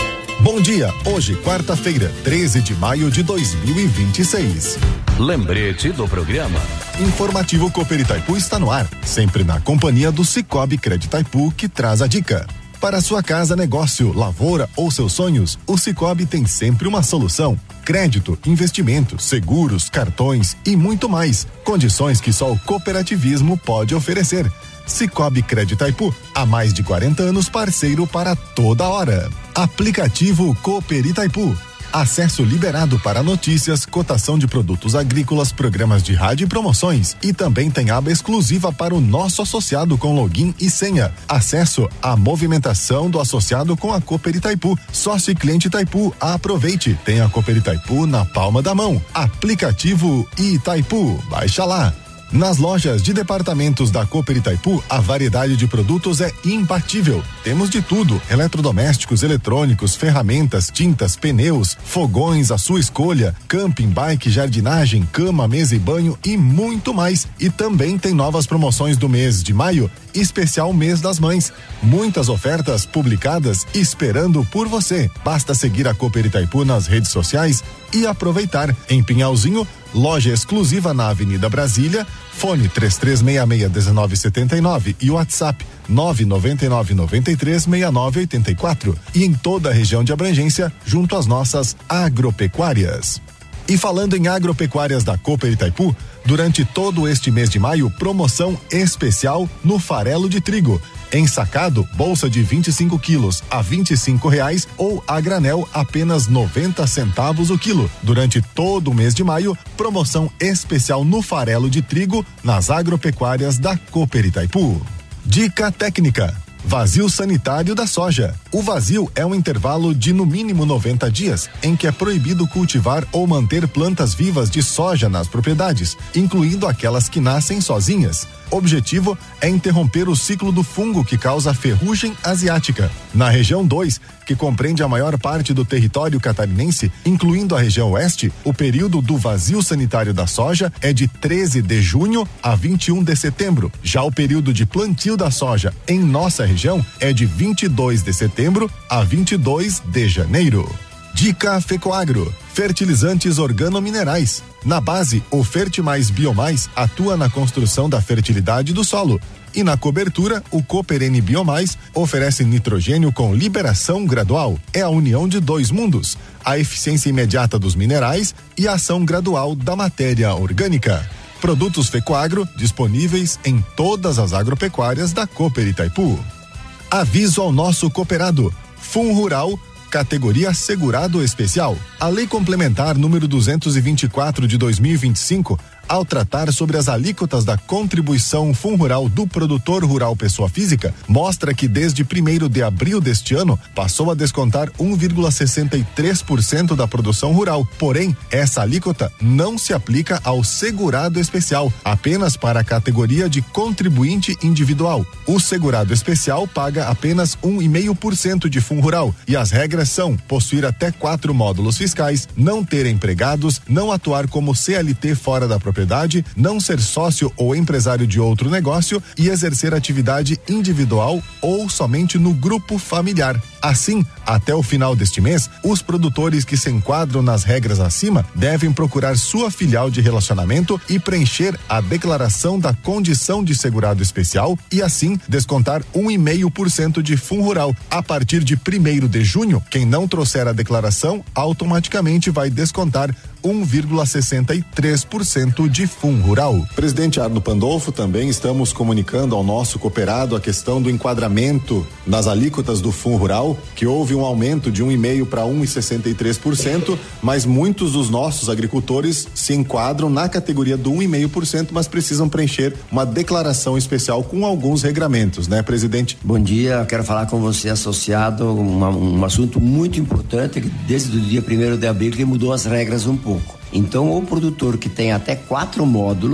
Bom dia, hoje, quarta-feira, treze de maio de dois mil e vinte e seis. Lembrete do programa. Informativo Cooper Itaipu está no ar, sempre na companhia do Cicobi Crédito Itaipu, que traz a dica. Para sua casa, negócio, lavoura ou seus sonhos, o Cicobi tem sempre uma solução. Crédito, investimentos, seguros, cartões e muito mais. Condições que só o cooperativismo pode oferecer. Cicobi Crédito Itaipu, há mais de quarenta anos parceiro para toda hora. Aplicativo Cooper Itaipu. Acesso liberado para notícias, cotação de produtos agrícolas, programas de rádio e promoções. E também tem aba exclusiva para o nosso associado com login e senha. Acesso à movimentação do associado com a Cooper Itaipu. Sócio e cliente Itaipu, aproveite. Tem a Cooper Itaipu na palma da mão. Aplicativo Itaipu. Baixa lá. Nas lojas de departamentos da Cooper Itaipu, a variedade de produtos é imbatível. Temos de tudo: eletrodomésticos, eletrônicos, ferramentas, tintas, pneus, fogões à sua escolha, camping, bike, jardinagem, cama, mesa e banho e muito mais. E também tem novas promoções do mês de maio, especial mês das mães. Muitas ofertas publicadas esperando por você. Basta seguir a Cooper Itaipu nas redes sociais e aproveitar. Em Pinhalzinho, loja exclusiva na Avenida Brasília, fone três três seis seis um nove sete nove e WhatsApp nove nove nove nove três seis nove oito quatro. E em toda a região de abrangência, junto às nossas agropecuárias. E falando em agropecuárias da Cooper Itaipu, durante todo este mês de maio, promoção especial no farelo de trigo. Ensacado, bolsa de vinte e cinco quilos a vinte e cinco reais ou a granel apenas noventa centavos o quilo. Durante todo o mês de maio, promoção especial no farelo de trigo nas agropecuárias da Cooper Itaipu. Dica técnica: vazio sanitário da soja. O vazio é um intervalo de no mínimo noventa dias em que é proibido cultivar ou manter plantas vivas de soja nas propriedades, incluindo aquelas que nascem sozinhas. Objetivo é interromper o ciclo do fungo que causa ferrugem asiática. Na região dois, que compreende a maior parte do território catarinense, incluindo a região oeste, o período do vazio sanitário da soja é de treze de junho a vinte e um de setembro. Já o período de plantio da soja em nossa região é de vinte e dois de setembro a vinte e dois de janeiro. Dica Fecoagro: fertilizantes organominerais. Na base, o Fertimais Biomais atua na construção da fertilidade do solo. E na cobertura, o Cooper N Biomais oferece nitrogênio com liberação gradual. É a união de dois mundos: a eficiência imediata dos minerais e a ação gradual da matéria orgânica. Produtos Fecoagro disponíveis em todas as agropecuárias da Cooper Itaipu. Aviso ao nosso cooperado: Fun Rural, categoria segurado especial. A Lei Complementar número duzentos e vinte e quatro de dois mil e vinte e cinco, ao tratar sobre as alíquotas da contribuição Fun Rural do produtor rural pessoa física, mostra que desde primeiro de abril deste ano passou a descontar um vírgula sessenta e três por cento da produção rural. Porém, essa alíquota não se aplica ao segurado especial, apenas para a categoria de contribuinte individual. O segurado especial paga apenas um vírgula cinco por cento de Fun Rural e as regras são: possuir até quatro módulos fiscais, não ter empregados, não atuar como C L T fora da propriedade, não ser sócio ou empresário de outro negócio e exercer atividade individual ou somente no grupo familiar. Assim, até o final deste mês, os produtores que se enquadram nas regras acima devem procurar sua filial de relacionamento e preencher a declaração da condição de segurado especial e assim descontar um vírgula cinco por cento de Fun Rural. A partir de primeiro de junho, quem não trouxer a declaração automaticamente vai descontar um vírgula sessenta e três por cento de Fun Rural. Presidente Arno Pandolfo, também estamos comunicando ao nosso cooperado a questão do enquadramento nas alíquotas do Fun Rural, que houve um aumento de um vírgula cinco para um vírgula sessenta e três por cento, mas muitos dos nossos agricultores se enquadram na categoria do um vírgula cinco por cento, mas precisam preencher uma declaração especial com alguns regramentos, né, presidente? Bom dia, quero falar com você, associado, uma, um assunto muito importante, que desde o dia primeiro de abril que mudou as regras um pouco. Então, o produtor que tem até quatro módulos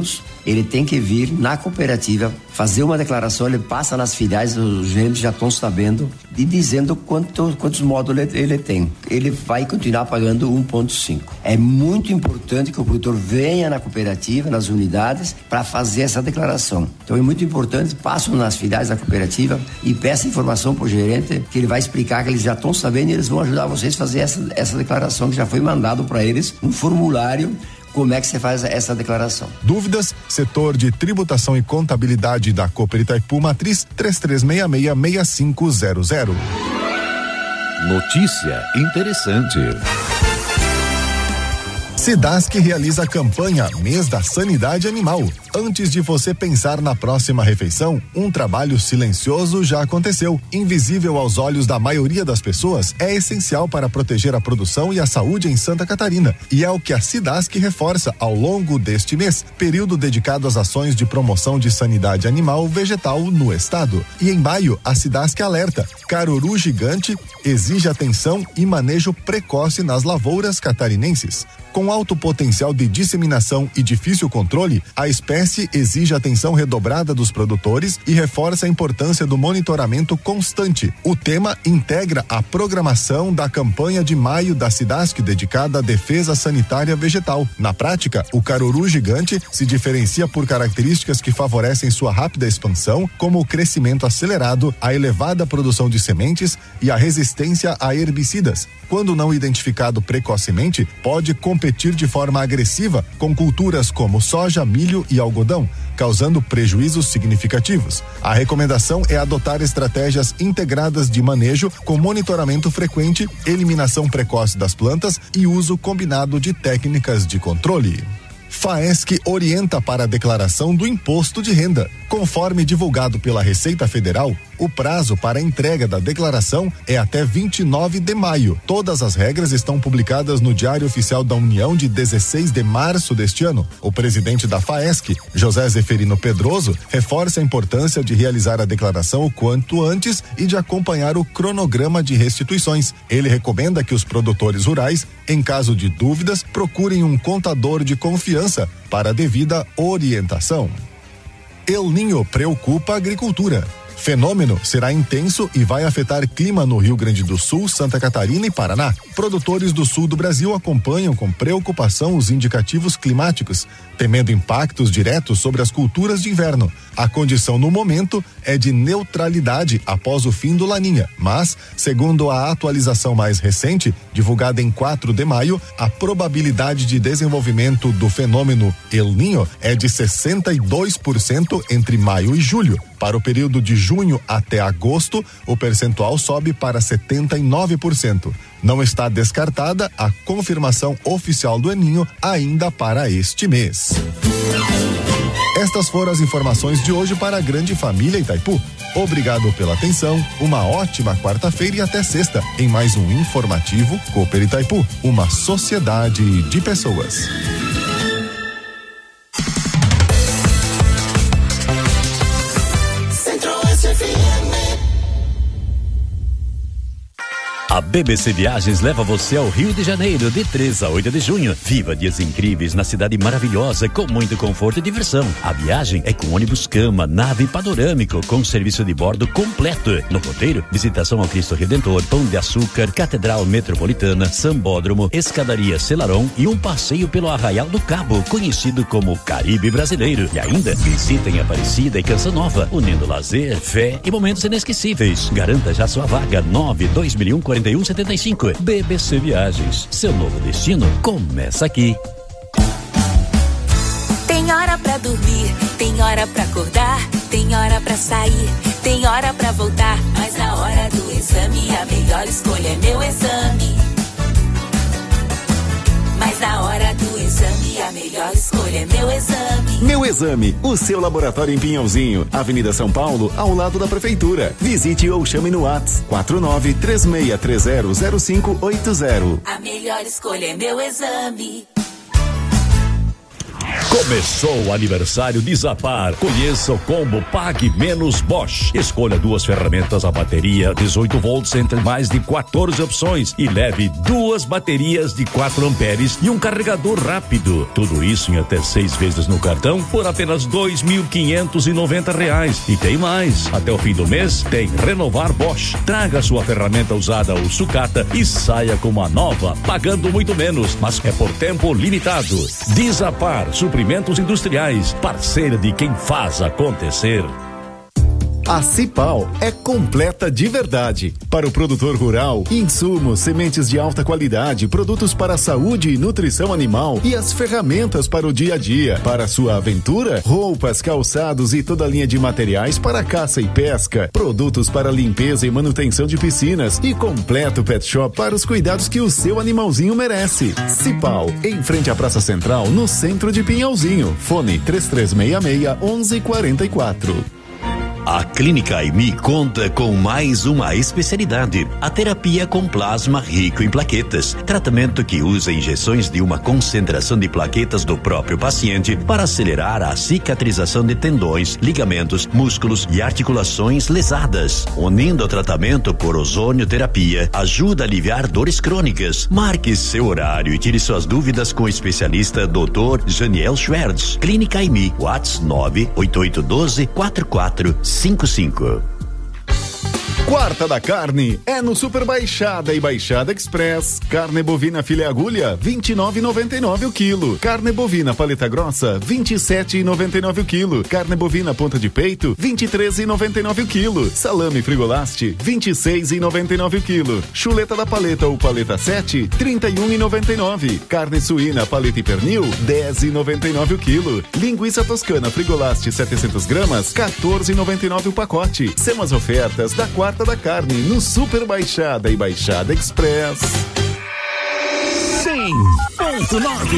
ele tem que vir na cooperativa, fazer uma declaração, ele passa nas filiais, os gerentes já estão sabendo e dizendo quanto, quantos módulos ele, ele tem. Ele vai continuar pagando um vírgula cinco. É muito importante que o produtor venha na cooperativa, nas unidades, para fazer essa declaração. Então é muito importante, passam nas filiais da cooperativa e peça informação para o gerente, que ele vai explicar que eles já estão sabendo e eles vão ajudar vocês a fazer essa, essa declaração que já foi mandado para eles, um formulário. Como é que você faz essa declaração? Dúvidas? Setor de Tributação e Contabilidade da Cooper Itaipu Matriz três três seis seis, seis cinco zero zero. Notícia interessante. Cidasc realiza a campanha Mês da Sanidade Animal. Antes de você pensar na próxima refeição, um trabalho silencioso já aconteceu. Invisível aos olhos da maioria das pessoas, é essencial para proteger a produção e a saúde em Santa Catarina. E é o que a Cidasc reforça ao longo deste mês, período dedicado às ações de promoção de sanidade animal vegetal no estado. E em maio, a Cidasc alerta: caruru gigante exige atenção e manejo precoce nas lavouras catarinenses. Com alto potencial de disseminação e difícil controle, a espécie exige atenção redobrada dos produtores e reforça a importância do monitoramento constante. O tema integra a programação da campanha de maio da Cidasc dedicada à defesa sanitária vegetal. Na prática, o caruru gigante se diferencia por características que favorecem sua rápida expansão, como o crescimento acelerado, a elevada produção de sementes e a resistência a herbicidas. Quando não identificado precocemente, pode competir de forma agressiva com culturas como soja, milho e algodão, causando prejuízos significativos. A recomendação é adotar estratégias integradas de manejo com monitoramento frequente, eliminação precoce das plantas e uso combinado de técnicas de controle. FAESC orienta para a declaração do imposto de renda. Conforme divulgado pela Receita Federal, o prazo para a entrega da declaração é até vinte e nove de maio. Todas as regras estão publicadas no Diário Oficial da União de dezesseis de março deste ano. O presidente da FAESC, José Zeferino Pedroso, reforça a importância de realizar a declaração o quanto antes e de acompanhar o cronograma de restituições. Ele recomenda que os produtores rurais, em caso de dúvidas, procurem um contador de confiança para a devida orientação. El Niño preocupa a agricultura. Fenômeno será intenso e vai afetar clima no Rio Grande do Sul, Santa Catarina e Paraná. Produtores do sul do Brasil acompanham com preocupação os indicativos climáticos, temendo impactos diretos sobre as culturas de inverno. A condição no momento é de neutralidade após o fim do Laninha, mas, segundo a atualização mais recente, divulgada em quatro de maio, a probabilidade de desenvolvimento do fenômeno El Niño é de sessenta e dois por cento entre maio e julho. Para o período de junho até agosto, o percentual sobe para setenta e nove por cento. Não está descartada a confirmação oficial do El Niño ainda para este mês. Estas foram as informações de hoje para a grande família Itaipu. Obrigado pela atenção, uma ótima quarta-feira e até sexta em mais um informativo Cooper Itaipu, uma sociedade de pessoas. A B B C Viagens leva você ao Rio de Janeiro de três a oito de junho. Viva dias incríveis na cidade maravilhosa com muito conforto e diversão. A viagem é com ônibus cama, nave panorâmico com serviço de bordo completo. No roteiro, visitação ao Cristo Redentor, Pão de Açúcar, Catedral Metropolitana, Sambódromo, Escadaria Selarón e um passeio pelo Arraial do Cabo, conhecido como Caribe Brasileiro. E ainda, visitem Aparecida e Canção Nova, unindo lazer, fé e momentos inesquecíveis. Garanta já sua vaga. nove dois mil e um, quarenta e um setenta e cinco. B B C Viagens, seu novo destino começa aqui. Tem hora pra dormir, tem hora pra acordar, tem hora pra sair, tem hora pra voltar, mas na hora do exame a melhor escolha é Meu Exame. Mas na hora do exame a melhor escolha é Meu Exame. Meu Exame, o seu laboratório em Pinhalzinho, Avenida São Paulo, ao lado da Prefeitura. Visite ou chame no WhatsApp quatro nove três seis três zero zero cinco oito zero. A melhor escolha é Meu Exame. Começou o aniversário de Zapar. Conheça o combo Pague Menos Bosch. Escolha duas ferramentas a bateria dezoito volts entre mais de quatorze opções e leve duas baterias de quatro amperes e um carregador rápido. Tudo isso em até seis vezes no cartão por apenas dois mil quinhentos e noventa reais. E tem mais. Até o fim do mês tem Renovar Bosch. Traga sua ferramenta usada ou sucata e saia com uma nova, pagando muito menos, mas é por tempo limitado. Desapar Suprimentos Industriais, parceira de quem faz acontecer. A Cipal é completa de verdade. Para o produtor rural, insumos, sementes de alta qualidade, produtos para a saúde e nutrição animal e as ferramentas para o dia a dia. Para a sua aventura, roupas, calçados e toda a linha de materiais para caça e pesca, produtos para limpeza e manutenção de piscinas e completo pet shop para os cuidados que o seu animalzinho merece. Cipal, em frente à Praça Central, no centro de Pinhalzinho. Fone três três seis seis, onze quarenta e quatro. A Clínica Aimi conta com mais uma especialidade, a terapia com plasma rico em plaquetas, tratamento que usa injeções de uma concentração de plaquetas do próprio paciente para acelerar a cicatrização de tendões, ligamentos, músculos e articulações lesadas. Unindo o tratamento por ozonioterapia, ajuda a aliviar dores crônicas. Marque seu horário e tire suas dúvidas com o especialista doutor Janiel Schwertz. Clínica Aimi, WhatsApp nove oito oito um dois quatro quatro cinco cinco. Quarta da carne é no Super Baixada e Baixada Express. Carne bovina filé agulha, vinte e nove reais e noventa e nove centavos o quilo. Carne bovina paleta grossa, vinte e sete reais e noventa e nove centavos o quilo. Carne bovina ponta de peito, vinte e três reais e noventa e nove centavos o quilo. Salame Frigolaste, vinte e seis reais e noventa e nove centavos o quilo. Chuleta da paleta ou paleta sete, trinta e um reais e noventa e nove centavos. Carne suína paleta e pernil, dez reais e noventa e nove centavos o quilo. Linguiça toscana Frigolaste setecentas gramas, quatorze reais e noventa e nove centavos o pacote. São as ofertas da Quarta da Carne no Super Baixada e Baixada Express. cem ponto nove.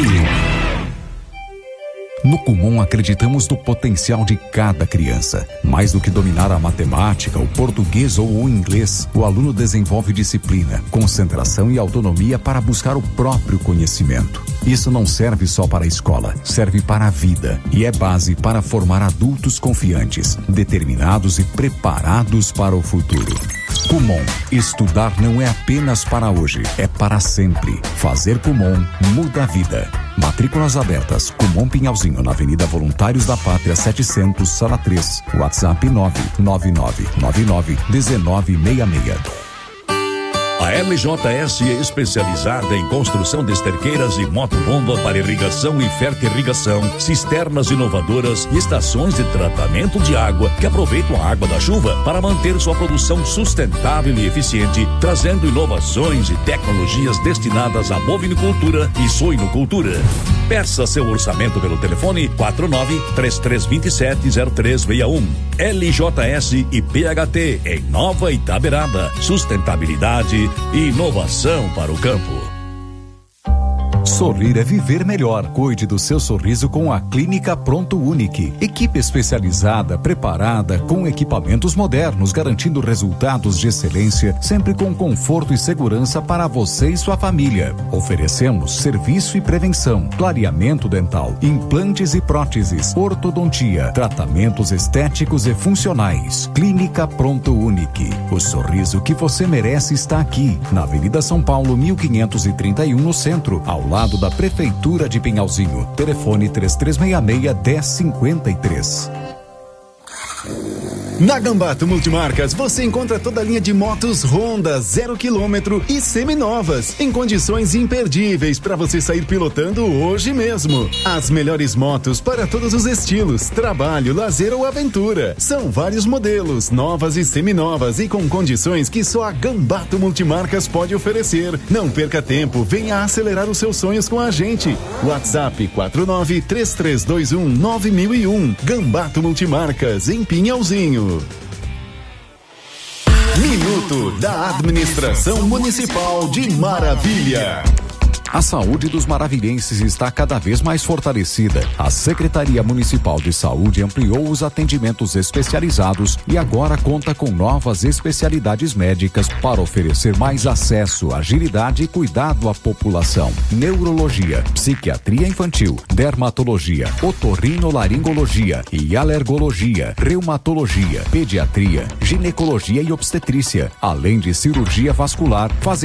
No Kumon acreditamos no potencial de cada criança. Mais do que dominar a matemática, o português ou o inglês, o aluno desenvolve disciplina, concentração e autonomia para buscar o próprio conhecimento. Isso não serve só para a escola, serve para a vida e é base para formar adultos confiantes, determinados e preparados para o futuro. Kumon, estudar não é apenas para hoje, é para sempre. Fazer Kumon muda a vida. Matrículas abertas. Kumon Pinhalzinho, na Avenida Voluntários da Pátria setecentos, Sala três. WhatsApp nove nove nove nove nove um nove seis seis. A L J S é especializada em construção de esterqueiras e motobomba para irrigação e fertirrigação, cisternas inovadoras e estações de tratamento de água que aproveitam a água da chuva para manter sua produção sustentável e eficiente, trazendo inovações e tecnologias destinadas à bovinicultura e suinocultura. Peça seu orçamento pelo telefone quatro nove três três dois sete zero três seis um. L J S e P H T em Nova Itaberaba. Sustentabilidade e inovação para o campo. Sorrir é viver melhor. Cuide do seu sorriso com a Clínica Pronto Unique. Equipe especializada, preparada, com equipamentos modernos, garantindo resultados de excelência, sempre com conforto e segurança para você e sua família. Oferecemos serviço e prevenção, clareamento dental, implantes e próteses, ortodontia, tratamentos estéticos e funcionais. Clínica Pronto Unique. O sorriso que você merece está aqui, na Avenida São Paulo, mil quinhentos e trinta e um, no centro, ao lado da Prefeitura de Pinhalzinho. Telefone três três seis seis, um zero cinco três. Na Gambato Multimarcas você encontra toda a linha de motos Honda zero quilômetro e seminovas em condições imperdíveis para você sair pilotando hoje mesmo. As melhores motos para todos os estilos, trabalho, lazer ou aventura. São vários modelos, novas e seminovas e com condições que só a Gambato Multimarcas pode oferecer. Não perca tempo, venha acelerar os seus sonhos com a gente. WhatsApp quatro nove três três dois um nove mil e um. Gambato Multimarcas em Pinhalzinho. Minuto da Administração Municipal de Maravilha. A saúde dos maravilhenses está cada vez mais fortalecida. A Secretaria Municipal de Saúde ampliou os atendimentos especializados e agora conta com novas especialidades médicas para oferecer mais acesso, agilidade e cuidado à população. Neurologia, psiquiatria infantil, dermatologia, otorrinolaringologia e alergologia, reumatologia, pediatria, ginecologia e obstetrícia, além de cirurgia vascular, fazendo